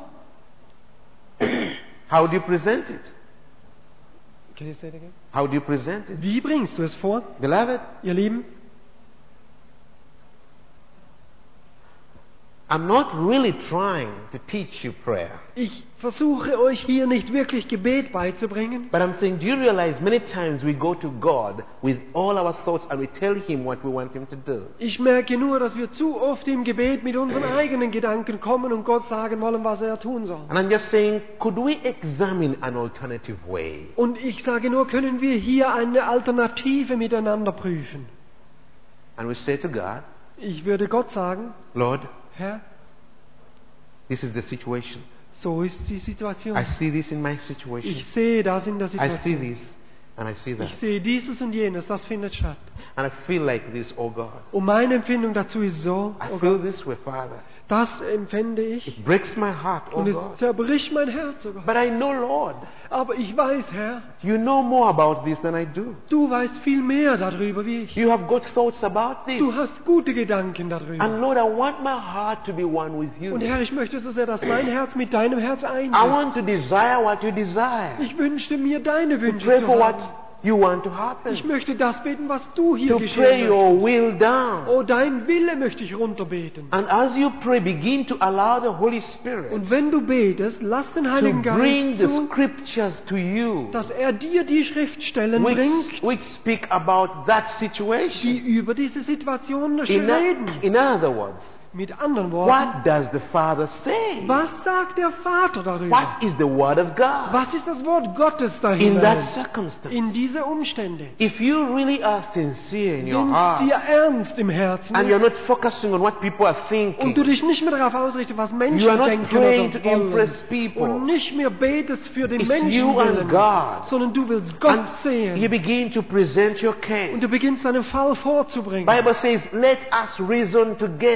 How do you present it? Can you say it again? How do you present it? Wie bringst du es vor, Beloved, ihr Lieben? I'm not really trying to teach you prayer. Ich versuche euch hier nicht wirklich Gebet beizubringen, But I'm saying, do you realize many times we go to God with all our thoughts and we tell Him what we want Him to do? ich merke nur, dass wir zu oft im Gebet mit unseren eigenen Gedanken kommen und Gott sagen wollen, was er tun soll. And I'm just saying, could we examine an alternative way? Und ich sage nur, können wir hier eine Alternative miteinander prüfen? And we say to God, Ich würde Gott sagen, Lord, Herr, this is the situation. so ist die Situation. I see this in my situation. Ich sehe das in der I see Situation. this and I see that. Ich sehe dieses und jenes, das findet statt. And I feel like this, oh God. Und meine Empfindung dazu ist so, I oh feel Gott, this way, Father. das empfinde ich It breaks my heart, oh und es God. zerbricht mein Herz, oh Gott. But I know, Lord, Aber ich weiß, Herr, you know more about this than I do. du weißt viel mehr darüber wie ich. You have good thoughts about this. Du hast gute Gedanken And darüber. Lord, I want my heart to be one with you. Und Herr, ich möchte so sehr, dass mein Herz mit deinem Herz eins I ist. want to desire what you desire. Ich wünschte mir, deine To Wünsche pray zu for what haben. you want to happen. Ich möchte das beten, was du hier To pray geschehen your möchtest. will down. Oh, dein Wille möchte ich runterbeten. And as you pray, begin to allow the Holy Spirit Und wenn du betest, lass den to Heiligen bring Geist the zu, scriptures to you, dass er dir die Schriftstellen which, bringt, which speak about that die situation. über diese Situation In, reden. in other words, Mit anderen Worten, what does the Father say? was sagt der Vater darüber? What is the Word of God Was ist das Wort Gottes in dahin? that circumstance? In diese Umstände. If you really are sincere in your Nimm's heart dir ernst im Herzen and you're not focusing on what people are und thinking, du dich nicht mehr darauf ausrichtest, was you Menschen are not denken praying oder to impress wollen people, und nicht mehr betest für den It's Menschen you and willen, God. sondern du willst Gott and sehen you begin to present your case. und du beginnst deinen Fall vorzubringen. Bible says, let us reason together. Da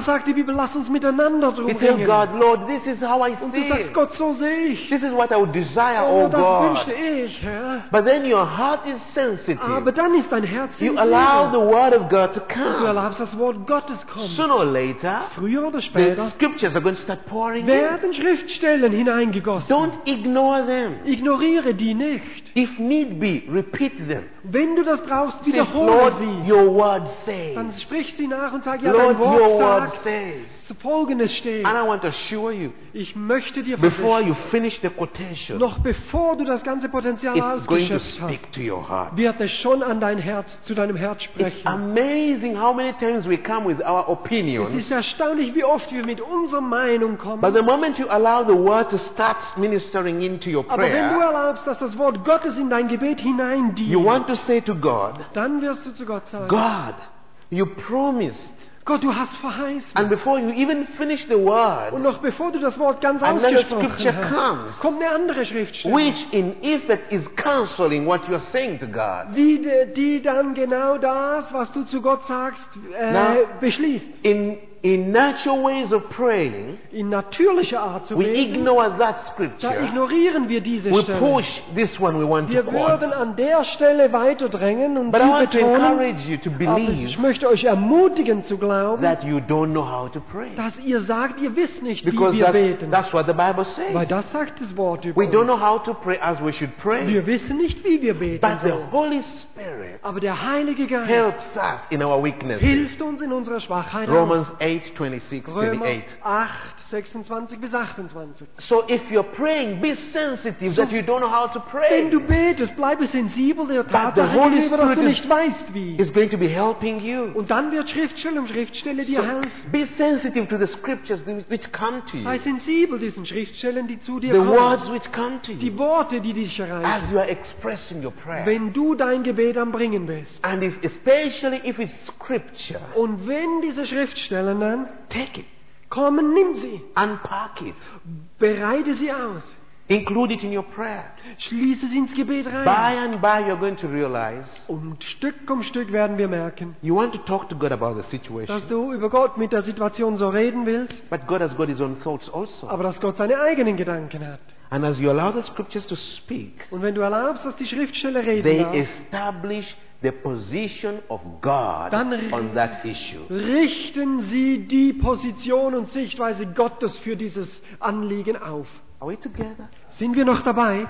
sagt die Bibel, lass uns miteinander drum You tell ringen. God, Lord, this is how I Und see du sagst, it. Gott, so sehe ich. This is what I would desire, Oh, oh das God. wünschte ich, Herr. But then your heart is Aber sensitive. dann ist dein Herz You allow the sensibel. word of God to Und du come. erlaubst das Wort Gottes kommen. Sooner or later, Früher oder the später scriptures are going to start pouring in. werden Schriftstellen hineingegossen. Don't ignore them. Ignoriere die nicht. If need be, repeat them. Wenn du das brauchst, Say, wiederhole Lord, sie. your word Dann says. sprich sie nach und sag, ja, Lord, dein Wort your word sagt, says. Folgendes steht. And I want to assure you, Ich möchte dir before versichern, you finish the quotation, noch bevor du das ganze Potenzial it's going to ausgeschöpft hast, speak to your heart. wird es schon an dein Herz, zu deinem Herz It's sprechen. amazing how many times we come with our Es opinions. ist erstaunlich, wie oft wir mit unserer Meinung kommen. But the moment you allow the word to start ministering into your Aber wenn du prayer, erlaubst, dass das Wort Gottes in dein Gebet you hineindient, want to say to God, dann wirst du zu Gott sagen, God, you promised. Gott, du hast verheißen. And before you even finish the Und word, noch bevor du das Wort ganz another ausgesprochen scripture hast, comes, kommt eine andere Schriftstelle, which in effect is counseling what you are saying to God. die, die dann genau das, was du zu Gott sagst, äh, Now- beschließt. In, in natural ways of praying, In natürlicher Art zu we beten, ignore that da scripture. ignorieren wir diese We Stelle. push this one we want to Wir würden quote. an der Stelle weiterdrängen und But I die want to betonen, encourage you to aber ich believe möchte euch ermutigen zu glauben, that you don't know how to pray. dass ihr sagt, ihr wisst nicht, wie Because wir that's, beten. that's what the Bible Weil says. das sagt das Wort über We don't uns. know how to pray as we should pray. Wir wissen nicht, wie wir beten But the sollen. Holy Spirit Aber der Heilige Geist helps us in our weaknesses. hilft uns in unserer Schwachheit. Romans eight, twenty-six, Römer twenty-eight. acht, sechsundzwanzig bis achtundzwanzig. So if you're praying, be sensitive that you don't know how to Wenn pray. du betest, bleibe sensibel der the Tatsache Holy gegenüber, dass du Spirit nicht weißt, wie. It's going to be helping you. Und dann wird Schriftstelle um Schriftstelle dir So helfen. be sensitive to the scriptures which come to Sei you. sensibel diesen Schriftstellen, die zu dir The kommen. words which come to Die you Worte, die dich as erreichen. you are expressing your prayer. Wenn du dein Gebet am Bringen bist. And if, especially if it's scripture, Und wenn diese Schriftstellen dann take it, kommen, nimm sie. unpack it, Bereite sie aus. include it in your prayer. Schließe sie ins Gebet rein. By and by, you're going to realize Und Stück um Stück werden wir merken, you want to talk to God about the dass situation, du über Gott mit der Situation so reden willst, but God has got His own thoughts also. aber dass Gott seine eigenen Gedanken hat. And as you allow the scriptures to speak, Und wenn du erlaubst, dass die Schriftstelle reden they darf, establish the position of God Dann on that issue. richten sie die Position und Sichtweise Gottes für dieses Anliegen auf. Are we together? Sind wir noch dabei?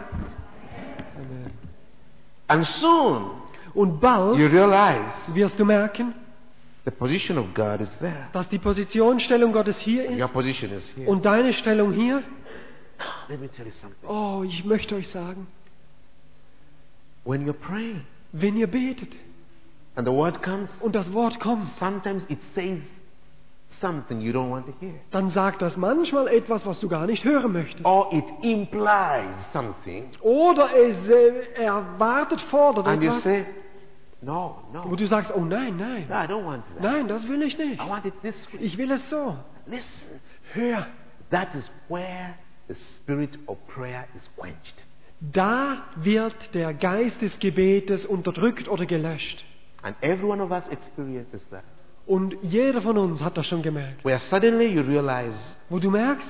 And soon Und bald you realize wirst du merken, the position of God is there. dass die Positionsstellung Gottes hier Your ist position is here. und deine Stellung hier. Let me tell you something. Oh, ich möchte euch sagen, When you're praying wenn ihr betet and the word comes, und das Wort kommt, sometimes it says something you don't want to hear. dann sagt das manchmal etwas, was du gar nicht hören möchtest. Or it implies something, Oder es äh, erwartet, fordert and you etwas, say, no, wo no, du sagst, oh nein, nein, no, I don't want that. nein, das will ich nicht. I want it this way. Ich will es so. Listen, Hör, that is where the spirit of prayer is quenched. da wird der Geist des Gebetes unterdrückt oder gelöscht. And every one of us experiences that. Und jeder von uns hat das schon gemerkt. Where suddenly you realize, Wo du merkst,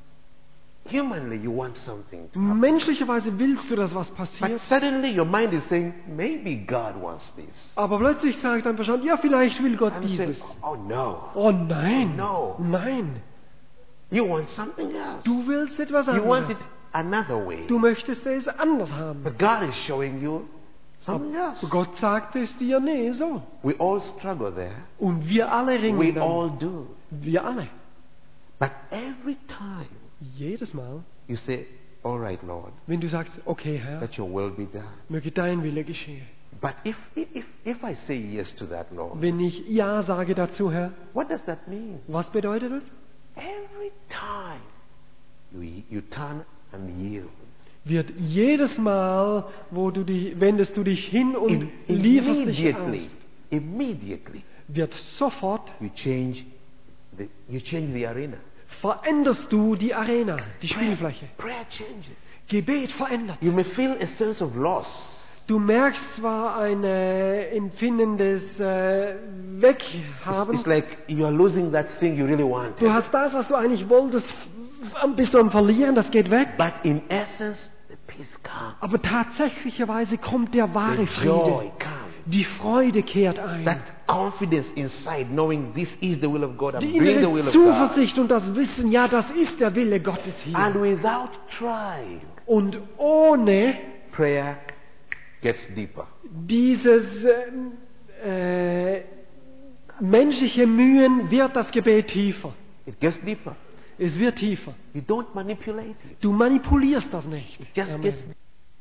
humanly you want something to happen. menschlicherweise willst du, dass was But passiert. suddenly your mind is saying, maybe God wants this. Aber plötzlich sagt dein Verstand, ja, vielleicht will Gott And you say, dieses. oh no, Oh nein, no. nein. you want something else. Du willst etwas You want anderes. it another way. Du möchtest es anders haben. But God is showing you something else. Gott sagt es dir, nee, so. We all struggle there. Und wir alle We ringen all dann. do. Wir alle. But every time Jedes Mal, you say, all right, Lord, wenn du sagst, okay, Herr, let your will be done. möge dein Wille geschehen. But if, if, if I say yes to that, Lord, Wenn ich Ja sage dazu, Herr, what does that mean? was bedeutet das? Every time you, you turn and yield, Wird jedes Mal, wo du dich, wendest du dich hin und im- lieferst dich immediately, aus, immediately, wird sofort you change the, you change the arena. veränderst du die Arena, die Spielfläche. Prayer changes. Gebet verändert. You may feel a sense of loss. Du merkst zwar ein äh, empfindendes äh, It's, Weghaben. it's like you are losing that thing you really wanted. Du hast das, was du eigentlich wolltest, f- bist du am Verlieren, das geht weg. But in essence, the peace comes. Aber tatsächlicherweise kommt der wahre The joy Friede. comes. Die Freude kehrt ein. That confidence inside, knowing this is the will of God, I'm Die doing the will innere of God. Zuversicht und das Wissen, ja, das ist der Wille Gottes And hier. without trying, Und ohne prayer gets deeper. dieses äh, äh, menschliche Mühen wird das Gebet tiefer. It gets deeper. Es wird tiefer. You don't manipulate it. Du manipulierst das nicht. It just Amen. gets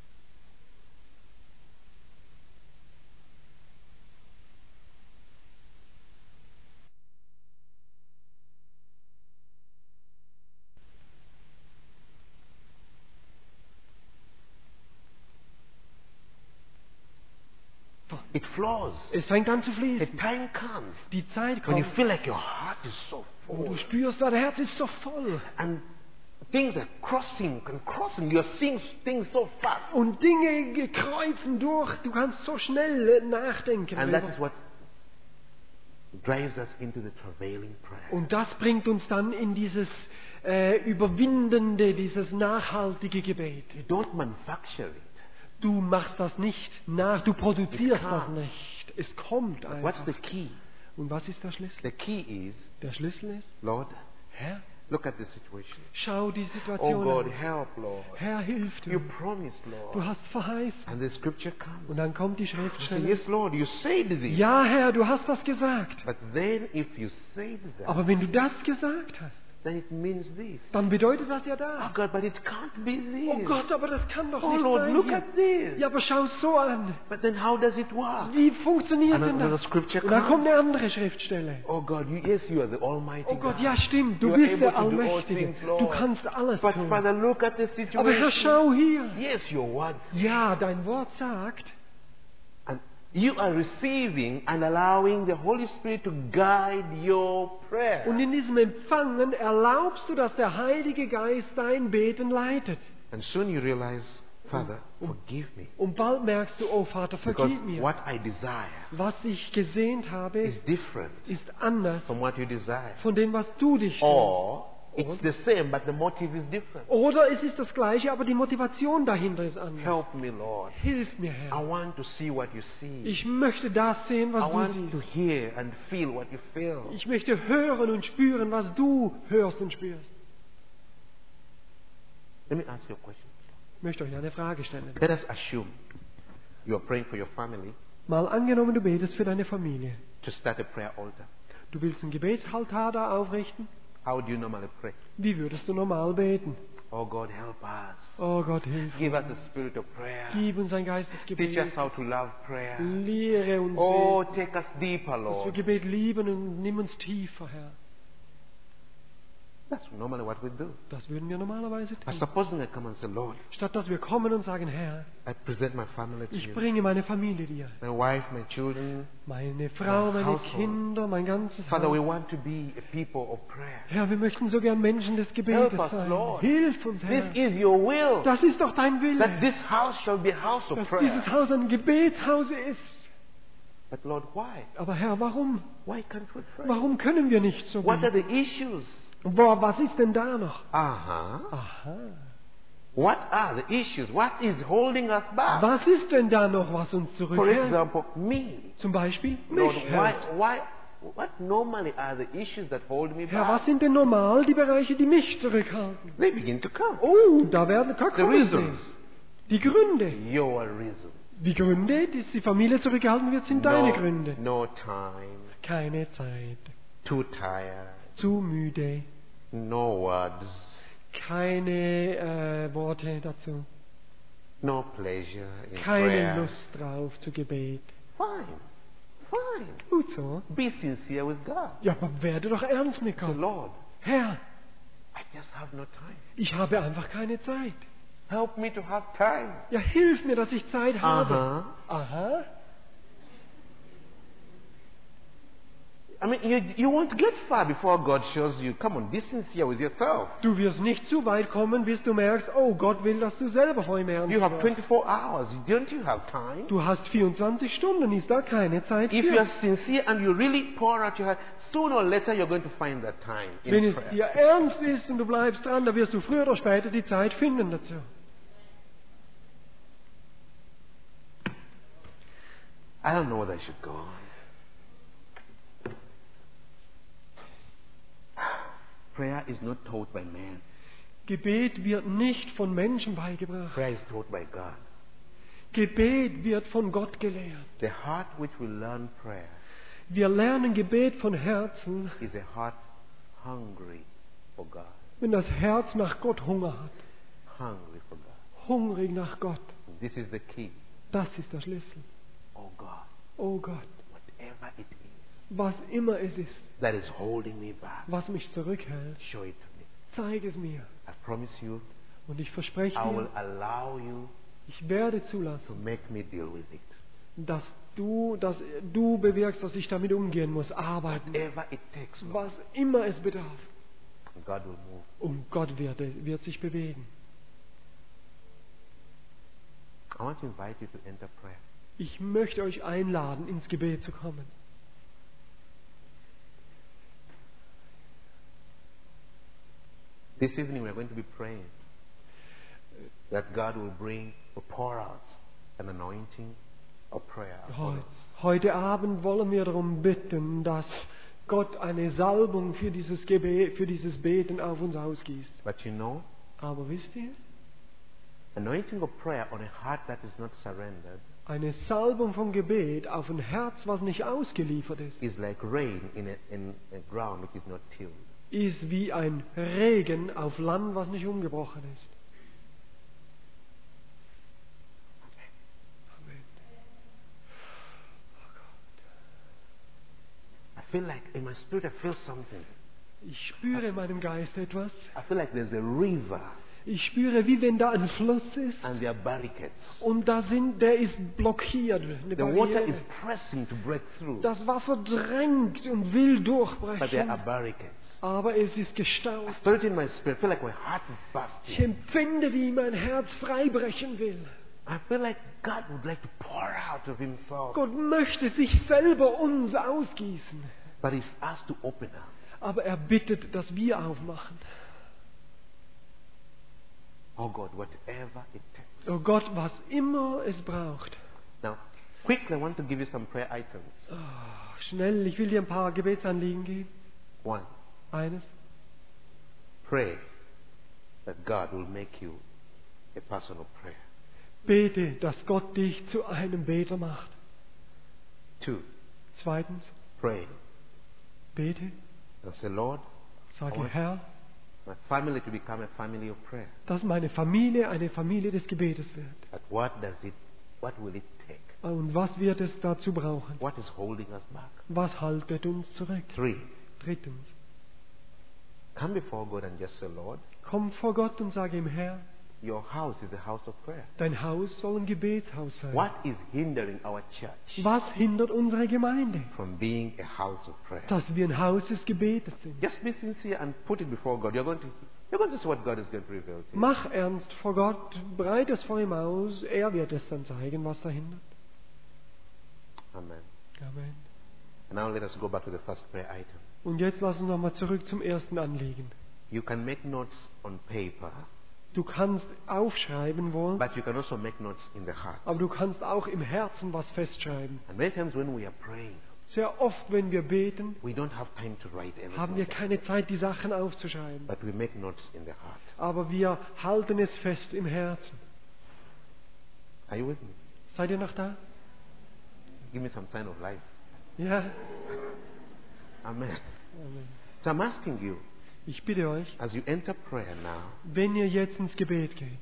It flows. Es fängt an zu A fließen. time comes Die Zeit when you kommt, feel like your heart is so wo full du spürst, dein Herz ist so voll. and things are crossing and crossing. You're seeing things so fast. Und Dinge kreuzen durch. Du kannst so schnell nachdenken. And that is what drives us into the travailing prayer. Und das bringt uns dann in dieses äh, überwindende, dieses nachhaltige Gebet. You don't manufacture it. Du machst das nicht nach, du produzierst It das comes. nicht. Es kommt What's einfach. the key? Und was ist der Schlüssel? The key is, Der Schlüssel ist, Lord, Herr, look at the situation. schau die Oh Situation God, an. help, Lord. Herr, hilf You du. promised, Du Lord. hast verheißen. And the scripture comes. Und dann kommt die You say, Schriftstelle. yes, Lord, you said this. Ja, Herr, du hast das gesagt. But then if you say that, Aber wenn du das gesagt hast, then it means this. dann bedeutet das ja Oh das. God, but it can't be this. Oh Gott, aber das kann doch Oh nicht Lord, sein. look hier. at this. Ja, aber schau es so an. But then how does it work? Wie funktioniert And denn another das? scripture Und dann kommt comes. eine andere Schriftstelle. Oh God, you, yes, you are the Almighty Oh Gott, God. ja stimmt, du You are bist able der to do all Allmächtige. things, Lord. Du kannst alles But tun. Father, look at the situation. Aber Herr, schau hier. Yes, your word. Ja, dein Wort sagt, And you are receiving and allowing the Holy Spirit to guide your prayer. und in diesem Empfangen erlaubst du, dass der Heilige Geist dein Beten leitet. And soon you realize, Father, forgive me. Und bald merkst du, oh Vater, Because vergib mir. what I desire Was ich gesehnt habe, is different ist anders from what you desire. von dem, was du dich sehnst. Or it's the same, but the motive is different. Oder es ist das Gleiche, aber die Motivation dahinter ist anders. Help me, Lord. Hilf mir, I Herr. want to see what you see. Ich möchte das sehen, I was du want to siehst. hear and feel what you feel. Ich möchte hören und spüren, was du hörst und spürst. Let me ask you a question. Ich möchte euch eine Frage stellen. Let us assume you are praying for your family Mal angenommen, du betest für deine Familie. to start a prayer altar. Du willst einen Gebetsaltar da aufrichten. How do you normally pray? Wie würdest du normal beten? Oh God, help us. Oh Gott, hilf Give us uns. a spirit of prayer. Gib uns ein Geist des Teach us Gebets. how to love prayer. Lehre uns Oh, beten, take us deeper, dass wir Lord. Gebet lieben und nimm uns tiefer, Herr. That's normally what we do. Das würden wir normalerweise But tun. supposing I come and say, Lord, Statt dass wir kommen und sagen, Herr, I present my family to ich you. bringe meine Familie dir. My wife, my children. Meine Frau, meine Household. Kinder, mein ganzes Father, we Haus. want to be a people of prayer. Herr, wir möchten so gern Menschen des Gebetes Help us, sein. Lord. Hilf uns, This Herr. is your will. Das ist doch dein That Wille, this house shall be a house of dass prayer. dieses Haus ein Gebetshaus ist. But Lord, why? Aber Herr, warum? Why can't we pray? Warum können wir nicht so What are beten? the issues? Boah, was ist denn da noch? Uh-huh. Aha. What are the issues? What is holding us back? Was ist denn da noch, was uns For zurückhält? example, me. Zum Beispiel Lord, mich, why, Herr. why, what normally are the issues that hold me Herr, back? was sind denn normal die Bereiche, die mich zurückhalten? They begin to come. Oh, da werden da The kommen sie. reasons. Die Gründe. Your reasons. Die Gründe, die die Familie zurückgehalten wird, sind deine No, Gründe. no time. Keine Zeit. Too tired. Zu müde. No words. Keine äh, Worte dazu. No pleasure in Keine prayer. Lust drauf zu Gebet. Fine. Fine. Gut so. Be sincere with God. Ja, aber werde doch ernst mit So, Gott. Lord, Herr, I just have no time. ich habe einfach keine Zeit. Help me to have time. Ja, hilf mir, dass ich Zeit habe. Aha. Aha. I mean, you, you won't get far before God shows you, come on, be sincere with yourself. Du wirst nicht zu weit kommen, bis du merkst, oh, Gott will, dass du selber vor ihm ernst You have wirst. twenty-four hours. Don't you have time? Du hast vierundzwanzig Stunden, ist da keine Zeit If you are für. sincere and you really pour out your heart, sooner or later you're going to find that time in Wenn es prayer. dir ernst ist und du bleibst dran, dann wirst du früher oder später die Zeit finden dazu. I don't know whether I should go on. Prayer is not taught by man. Gebet wird nicht von Menschen beigebracht. Prayer is taught by God. Gebet wird von Gott gelehrt. The heart which will learn prayer Wir lernen Gebet von Herzen, is a heart hungry for God. wenn das Herz nach Gott Hunger hat. Hungry for God. Hungrig nach Gott. This is the key. Das ist der Schlüssel. Oh God, Oh Gott, whatever it is was immer es ist, that is holding me back, was mich zurückhält, show it to me. zeig es mir. I promise you, Und ich verspreche I will dir, allow you ich werde to zulassen, make me deal with it. dass du, dass du bewirkst, dass ich damit umgehen muss, arbeiten, Whatever it takes, Lord, was immer es bedarf. God will move. Und Gott wird, wird sich bewegen. I want to invite you to enter prayer. Ich möchte euch einladen, ins Gebet zu kommen. This evening we are going to be praying that God will bring or pour out an anointing of prayer upon Heu- us. Heute Abend wollen wir darum bitten, dass Gott eine Salbung für dieses Gebet, für dieses Beten auf uns ausgießt. But you know, Aber wisst ihr, anointing of prayer on a heart that is not surrendered eine Salbung vom Gebet auf ein Herz, was nicht ausgeliefert ist, is like rain in a, in a ground which is not tilled. ist wie ein Regen auf Land, was nicht umgebrochen ist. Amen. I feel like in my spirit I feel something. Ich spüre in meinem Geist etwas. I feel like there's a river Ich spüre, wie wenn da ein Fluss ist and there are barricades. und da sind, der ist blockiert, eine The water is Barriere. pressing to break through, Das Wasser drängt und will but there durchbrechen, are barricades. aber es ist gestaut. I feel it in my spirit. I feel like my heart is Ich bursting. empfinde, wie mein Herz freibrechen will. I feel like God would like to pour out of Himself, Gott möchte sich selber uns ausgießen, but He's asked to open up. aber er bittet, dass wir aufmachen. Oh God, whatever it takes. Oh Gott, was immer es braucht. Now, quickly, I want to give you some prayer items. Oh, schnell, ich will dir ein paar Gebetsanliegen geben. One, Eines, pray that God will make you a person of prayer. bete, dass Gott dich zu einem Beter macht. Two, Zweitens, pray bete, and say, Lord, sage, Herr, my family to become a family of prayer. dass meine Familie eine Familie des Gebetes wird. But what does it, what will it take? Und was wird es dazu brauchen? What is holding us back? Was haltet uns zurück? Three, Drittens, come before God and just say, Lord, komm vor Gott und sage ihm, Herr, your house is a house of prayer. dein Haus soll ein Gebetshaus sein. What is hindering our church Was hindert unsere Gemeinde, from being a house of prayer? dass wir ein Haus des Gebetes sind? Just be sincere and put it before God. You're going to, you're going to see what God is going to reveal to you. Mach ernst vor Gott, breite es vor ihm aus, er wird es dann zeigen, was da hindert. Amen. Amen. And now let us go back to the first prayer item. Und jetzt lass uns nochmal zurück zum ersten Anliegen. You can make notes on paper, Du kannst aufschreiben wollen, but you can also make notes in the heart. aber du kannst auch im Herzen was festschreiben. And many times when we are praying, Sehr oft, wenn wir beten, we don't have time to write haben wir everything, keine Zeit, die Sachen aufzuschreiben. but we make notes in the heart. Aber wir halten es fest im Herzen. Are you with me? Seid ihr noch da? Give me some sign of life. Ja? Amen. Amen. So I'm asking you, Ich bitte euch, as you enter prayer now, wenn ihr jetzt ins Gebet geht,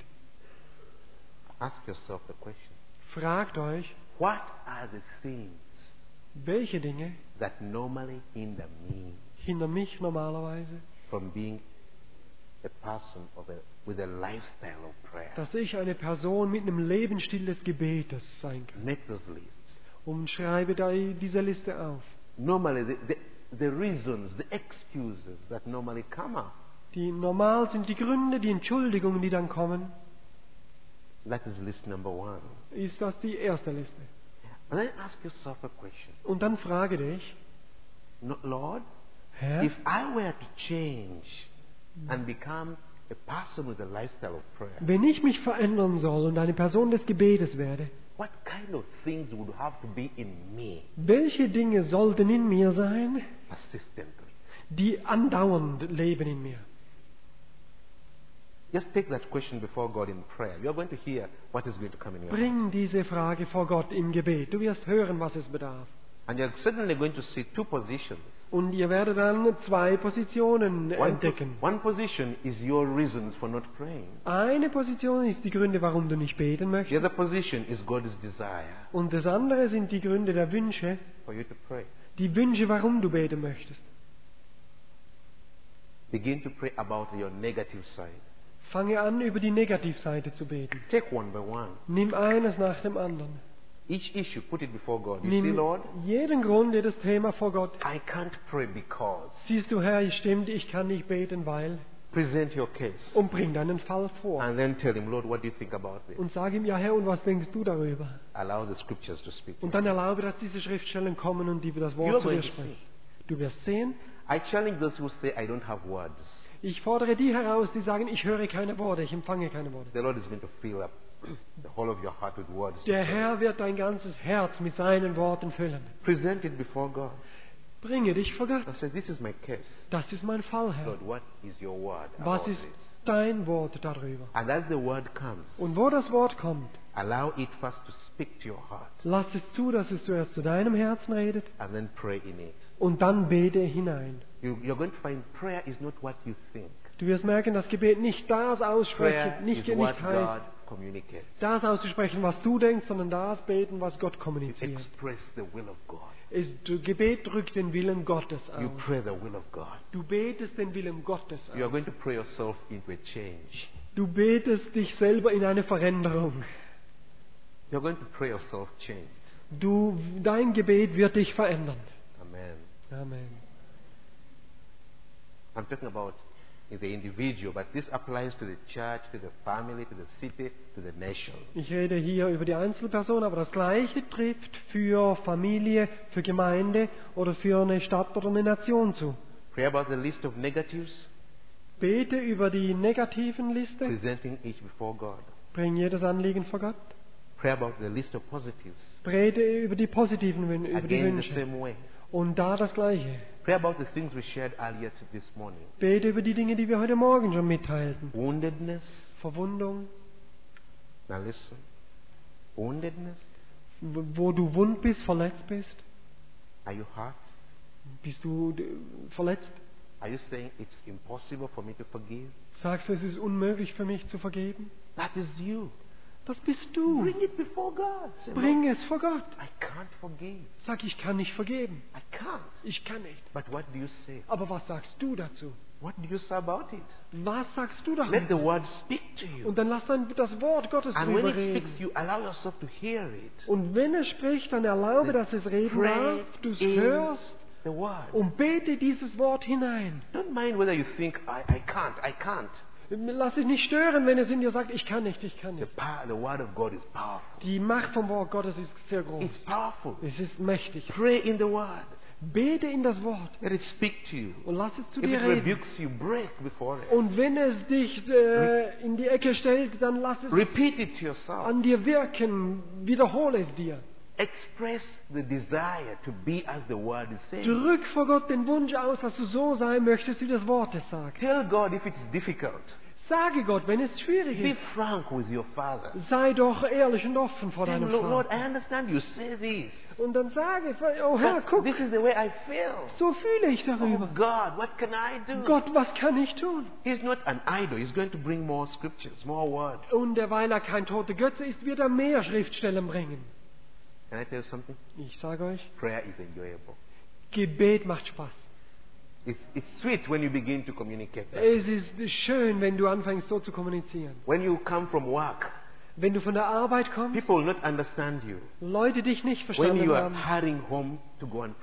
ask yourself the question, fragt euch, what are the things welche Dinge that normally hinder me hindern mich normalerweise, from being a person of a, with a lifestyle of prayer? dass ich eine Person mit einem Lebensstil des Gebetes sein kann. Make those lists. Und schreibe da diese Liste auf. Normally, the, the, the reasons, the excuses that normally come up. Die normal sind die Gründe, die Entschuldigungen, die dann kommen. That is list number one. Ist das die erste Liste? And then ask yourself a question. Und dann frage dich, No, Lord, Herr, if I were to change and become a person with a lifestyle of prayer, wenn ich mich verändern soll und eine Person des Gebetes werde, what kind of things would have to be in me welche Dinge sollten in mir sein, persistently? die andauernd leben in mir? Just take that question before God in prayer. You are going to hear what is going to come in your heart. Bring diese Frage vor Gott im Gebet. Du wirst hören, was es bedarf. And you're certainly going to see two positions. Und ihr werdet dann zwei Positionen One, entdecken. one position is your reasons for not praying. Eine Position ist die Gründe, warum du nicht beten The möchtest. other position is God's desire Und das andere sind die Gründe der Wünsche, for you to pray. die Wünsche, warum du beten möchtest. Begin to pray about your negative side. Fange an, über die Negativseite zu beten. Take one by one. Nimm eines nach dem anderen. Each issue, put it before God. You see, Nimm Lord, jeden Grund, jedes Thema vor Gott. I can't pray because. Siehst du, Herr, stimmt, ich kann nicht beten, weil. Present your case. Und bring deinen Fall vor. And then tell him, Lord, what do you think about this? Und sag ihm, ja Herr, und was denkst du darüber? Allow the scriptures to speak. Und dann erlaube, dass diese Schriftstellen kommen und die das You are Wort zu going dir to sprechen. see. Du wirst sehen, I challenge those who say, I don't have words. ich fordere die heraus, die sagen, ich höre keine Worte, ich empfange keine Worte. The Lord is going to fill up the whole of your heart with words. to Der pray. Herr wird dein ganzes Herz mit seinen Worten füllen. Present it before God. Bringe dich vor Gott. I say, this is my case. Das ist mein Fall, Herr. Lord, what is your word Was about ist this? dein Wort darüber? And as the word comes, Und wo das Wort kommt, allow it first to speak to your heart lass es zu, dass es zuerst zu deinem Herzen redet and then pray in it. und dann bete hinein. You, you're going to find prayer is not what you think. Du wirst merken, dass Gebet nicht das Prayer aussprechen, nicht, is what nicht heißt, God communicates. das auszusprechen, was du denkst, sondern das beten, was Gott You kommuniziert. express the will of God. Es, du, Gebet drückt den Willen Gottes You aus. pray the will of God. Du betest den Willen Gottes You are aus. going to pray yourself into a change. Du betest dich selber in eine Veränderung. You're going to pray yourself changed. Du, dein Gebet wird dich verändern. Amen. Amen. I'm talking about the individual, but this applies to the church, to the family, to the city, to the nation. Ich rede hier über die Einzelperson, aber das Gleiche trifft für Familie, für Gemeinde oder für eine Stadt oder eine Nation zu. Pray about the list of negatives, Bete über die negativen Liste. presenting each before God. Bring jedes Anliegen vor Gott. Pray about the list of positives, Bete über die positiven Wün- über die again the Wünsche. same way. Und da das Gleiche. Pray about the things we shared earlier to this morning. Bete über die Dinge, die wir heute Morgen schon mitteilten. Woundedness. Verwundung, Now listen. Woundedness. wo wo du wund bist, verletzt bist. Are you hurt? Bist du äh, verletzt? Are you saying it's impossible for me to forgive? Sagst du, es ist unmöglich für mich zu vergeben? That is you. Das bist du. Bring it before God. Say, Bring "Lord, es vor Gott. I can't forgive. Sag, ich kann nicht vergeben. I can't. Ich kann nicht. But what do you say? Aber was sagst du dazu? What do you say about it? Was sagst du Let the darüber? word speak to you. Und dann lass dann das Wort Gottes And when drüber it speaks reden. to you, allow yourself to hear it. Und wenn es spricht, dann erlaube, dass es reden Pray darf, du es in hörst the word. und bete dieses Wort hinein. Don't mind whether you think, I, I can't, I can't. Lass dich nicht stören, wenn es in dir sagt, ich kann nicht, ich kann The, nicht. power, the word of God is powerful. Die Macht vom Wort Gottes ist sehr groß. It's powerful. Es ist mächtig. Pray in the word. Bete in das Wort Let it speak to you. und lass es zu If dir it reden. rebukes you, break before it. Und wenn es dich äh, in die Ecke stellt, dann lass es Repeat it to yourself. an dir wirken. Wiederhole es dir. Express the desire to be as the word is saying. Drück vor Gott den Wunsch aus, dass du so sein möchtest, wie das Wort es sagt. Tell God if it's difficult. Sage Gott, wenn es schwierig Be ist, frank with your Father. sei doch ehrlich und offen vor Tell him, deinem Lord, Lord, Vater. I understand you say this. Und dann sage, oh Herr, But guck, this is the way I feel. so fühle ich Oh darüber. God, what can I do? Gott, was kann ich tun? He's not an idol. He's going to bring more scriptures, more words. Und derweil er kein toter Götze ist, wird er mehr Schriftstellen bringen. Can I tell you something? Ich sage euch, Prayer is enjoyable. Gebet macht Spaß. It's, it's sweet when you begin to communicate that. Es ist schön, wenn du anfängst, so zu kommunizieren. When you come from work, Wenn du von der Arbeit kommst, people will not understand you. Leute dich nicht When verstanden you are haben. hurrying home to go and pray.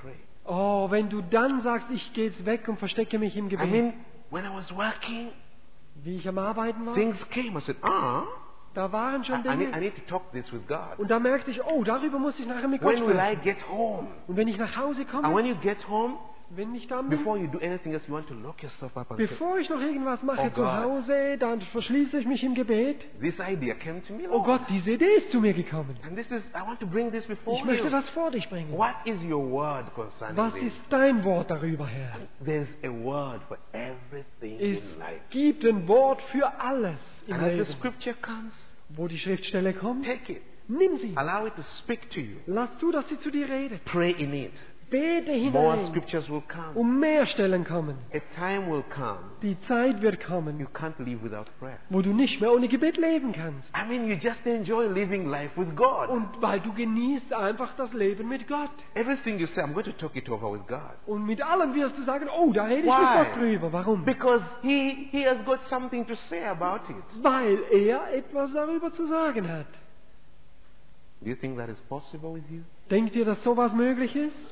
Oh, wenn du dann sagst, ich gehe jetzt weg und verstecke mich im I Gebet. mean, when I was working, Wie ich am Arbeiten war, things came. I said, ah, da waren I, schon I, need, I Dinge. need to talk this with God. Und da merkte ich, oh, darüber muss ich nachher mit Gott When will I sprechen. get home? Und wenn ich nach Hause And komme, when you get home, wenn ich dann bin, before you do anything else, you want to lock yourself up and say, bevor ich noch irgendwas mache Oh zu Gott. Hause, dann verschließe ich mich im Gebet. this idea came to me, Oh Lord. Gott, diese Idee ist zu mir gekommen. And this is, I want to bring this before Ich möchte you. das vor dich bringen. What is your word concerning Was this? ist dein Wort darüber, Herr? There's a word for everything Es in life. gibt ein Wort für alles im And as the Leben. scripture comes, Wo die Schriftstelle kommt, take it. nimm sie. Allow it to speak to you. Lass zu, dass sie zu dir redet. Pray in it. Bete More hinein. scriptures will come. Und mehr Stellen kommen. A time will come. Die Zeit wird You kommen, can't live without prayer. wo du nicht mehr ohne Gebet leben kannst. I mean, you just enjoy living life with God. Und weil du genießt einfach das Leben mit Gott. Everything you say, I'm going to talk it over with God. Und mit allem wirst du sagen, oh, da rede ich Why? mit Gott drüber. Warum? Because he, he has got something to say about it. Weil er etwas darüber zu sagen hat. Do you think that is possible with you? Denkt ihr, dass sowas möglich ist?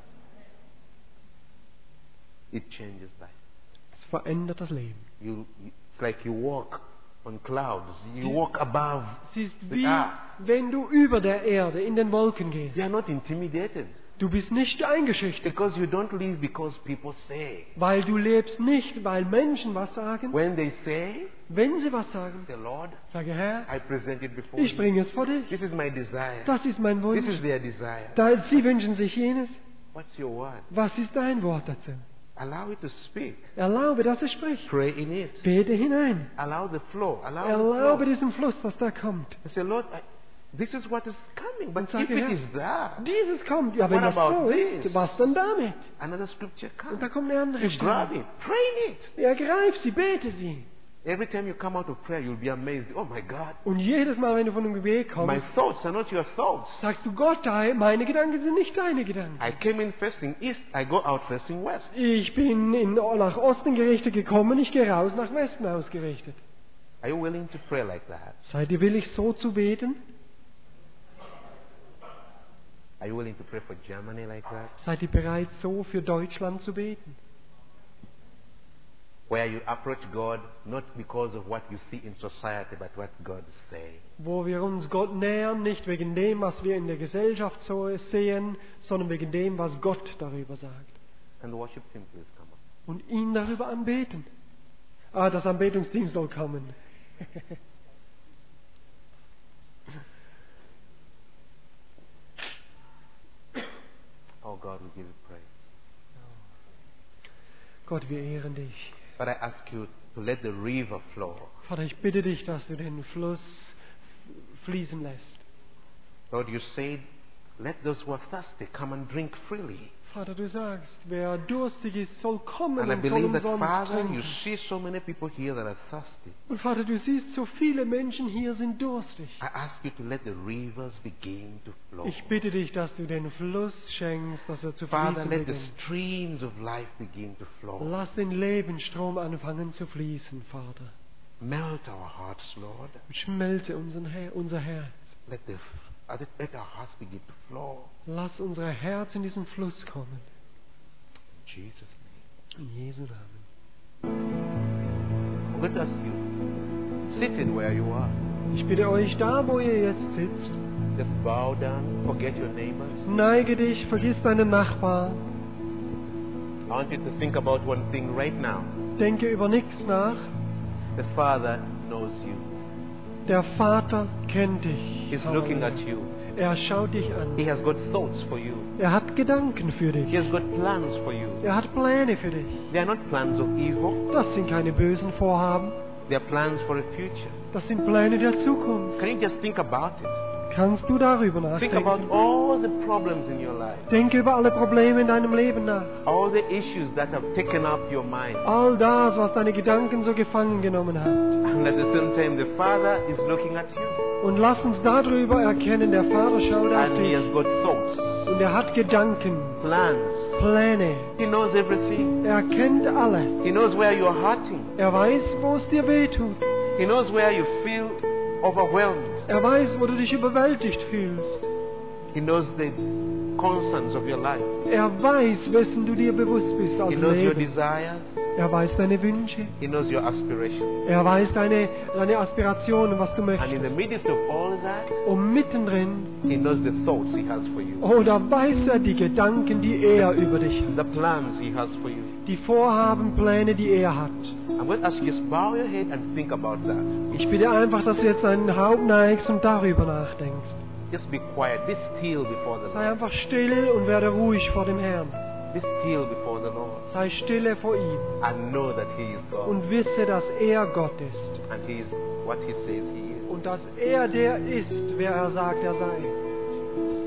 It changes life. Es verändert das Leben. You, you, it's like you walk on clouds. You walk above. Es ist the wie, earth. wenn du über der Erde in den Wolken gehst. You are not intimidated. Du bist nicht eingeschüchtert, Because you don't live because people say. weil du lebst nicht, weil Menschen was sagen. When they say, Wenn sie was sagen, say, Lord, sage Herr, I present it before ich you. bringe es vor dich. This is my desire. Das ist mein This Wunsch. is their desire. Da, sie wünschen sich jenes. What's your word? Was ist dein Wort dazu? Allow it to speak. Erlaube, dass es spricht. Pray in it. Bete hinein. Allow the flow. Allow Erlaube the flow. diesem Fluss, dass da kommt. I say, Lord, I, this is what is coming. But Und sage, if it Herr, is there, Dieses kommt. Ja, wenn What das about so this? ist, was dann damit? another scripture Und comes. da kommt eine andere You grab Stelle. it. Pray in it. Ergreif sie, bete sie. Every time you come out of prayer, you'll be amazed. Oh my God. Und jedes Mal, wenn du von dem Gebet My kommst, thoughts are not your thoughts. sagst du, Gott, meine Gedanken sind nicht deine Gedanken. I came in facing east, I go out facing west. Ich bin in, nach Osten gerichtet gekommen, ich gehe raus nach Westen ausgerichtet. Are you willing to pray like that? Seid ihr willig, so zu beten? Are you willing to pray for Germany like that? Seid ihr bereit, so für Deutschland zu beten? Where you approach God not because of what you see in society, but what God is saying. Wo wir uns Gott nähern, nicht wegen dem, was wir in der Gesellschaft so sehen, sondern wegen dem, was Gott darüber sagt. And the worship team, please come up. Und ihn darüber anbeten. Ah, das Anbetungsteam soll kommen. Oh God, we give you praise. Gott, wir ehren dich. But I ask you to let the river flow. Vater, ich bitte dich, dass du den Fluss fließen lässt. Lord, you said, let those who are thirsty come and drink freely. Vater, du sagst, wer durstig ist, soll kommen And I und soll believe that, umsonst Father, you trinken. see so many people here that are thirsty. Und Vater, du siehst, so viele Menschen hier sind durstig. I ask you to let the rivers begin to flow. Ich bitte dich, dass du den Fluss schenkst, dass er zu Father, fließen let the beginnt. streams of life begin to flow. Lass den Lebensstrom anfangen zu fließen, Vater. Melt our hearts, Lord. Und schmelze unseren Her unser Herz. Let, the, uh, let our hearts begin to flow. Lass unser Herz in diesen Fluss kommen. In Jesus' name. In Jesu Namen. I'm going to ask you, seated where you are, Ich bitte euch, da wo ihr jetzt sitzt, just bow down, forget your neighbors. neige dich, vergiss deinen Nachbarn, I want you to think about one thing right now. denke über nichts nach. The Father knows you. Der Vater kennt dich. He's looking at you. Er schaut dich an. He has got thoughts for you. Er hat Gedanken für He dich. has got plans for you. Er hat Pläne für dich. They are not plans of evil. Das sind keine bösen Vorhaben. They are plans for a future. Das sind Pläne der Zukunft. Can you just think about it? Kannst du darüber Think about nachdenken? all the problems in your life. Denke über alle Probleme in deinem Leben nach. All the issues that have taken up your mind. All das, was deine Gedanken so gefangen genommen hat. And at the same time, the Father is looking at you. Und lass uns darüber erkennen, der Vater schaut auf And He has dich. got thoughts, Und er hat Gedanken, plans. Pläne. He knows everything. Er kennt alles. He knows where you are hurting. Er weiß, wo es dir weh tut. He knows where you feel overwhelmed. Er weiß, wo du dich überwältigt fühlst. He knows the concerns of your life. Er weiß, wessen du dir bewusst bist He als knows your Leben. desires. Er weiß deine Wünsche. He knows your aspirations. Er weiß deine, deine Aspirationen, was du And in the möchtest. midst of all that, Und mittendrin, He knows the thoughts He has for you, oh, da weiß er die Gedanken, die er über dich hat. the plans He has for you. Die Vorhaben, Pläne, die er hat. I'm going to ask you, just bow your head and think about that. Ich bitte einfach, dass du jetzt deinen Haupt neigst und darüber nachdenkst. Just be quiet. Be still before the Sei Lord. einfach still und werde ruhig vor dem Herrn. Be still before the Lord. Sei stille vor ihm And know that He is God. und wisse, dass er Gott ist. And He is what He says He is. Und dass er der ist, wer er sagt, er sei.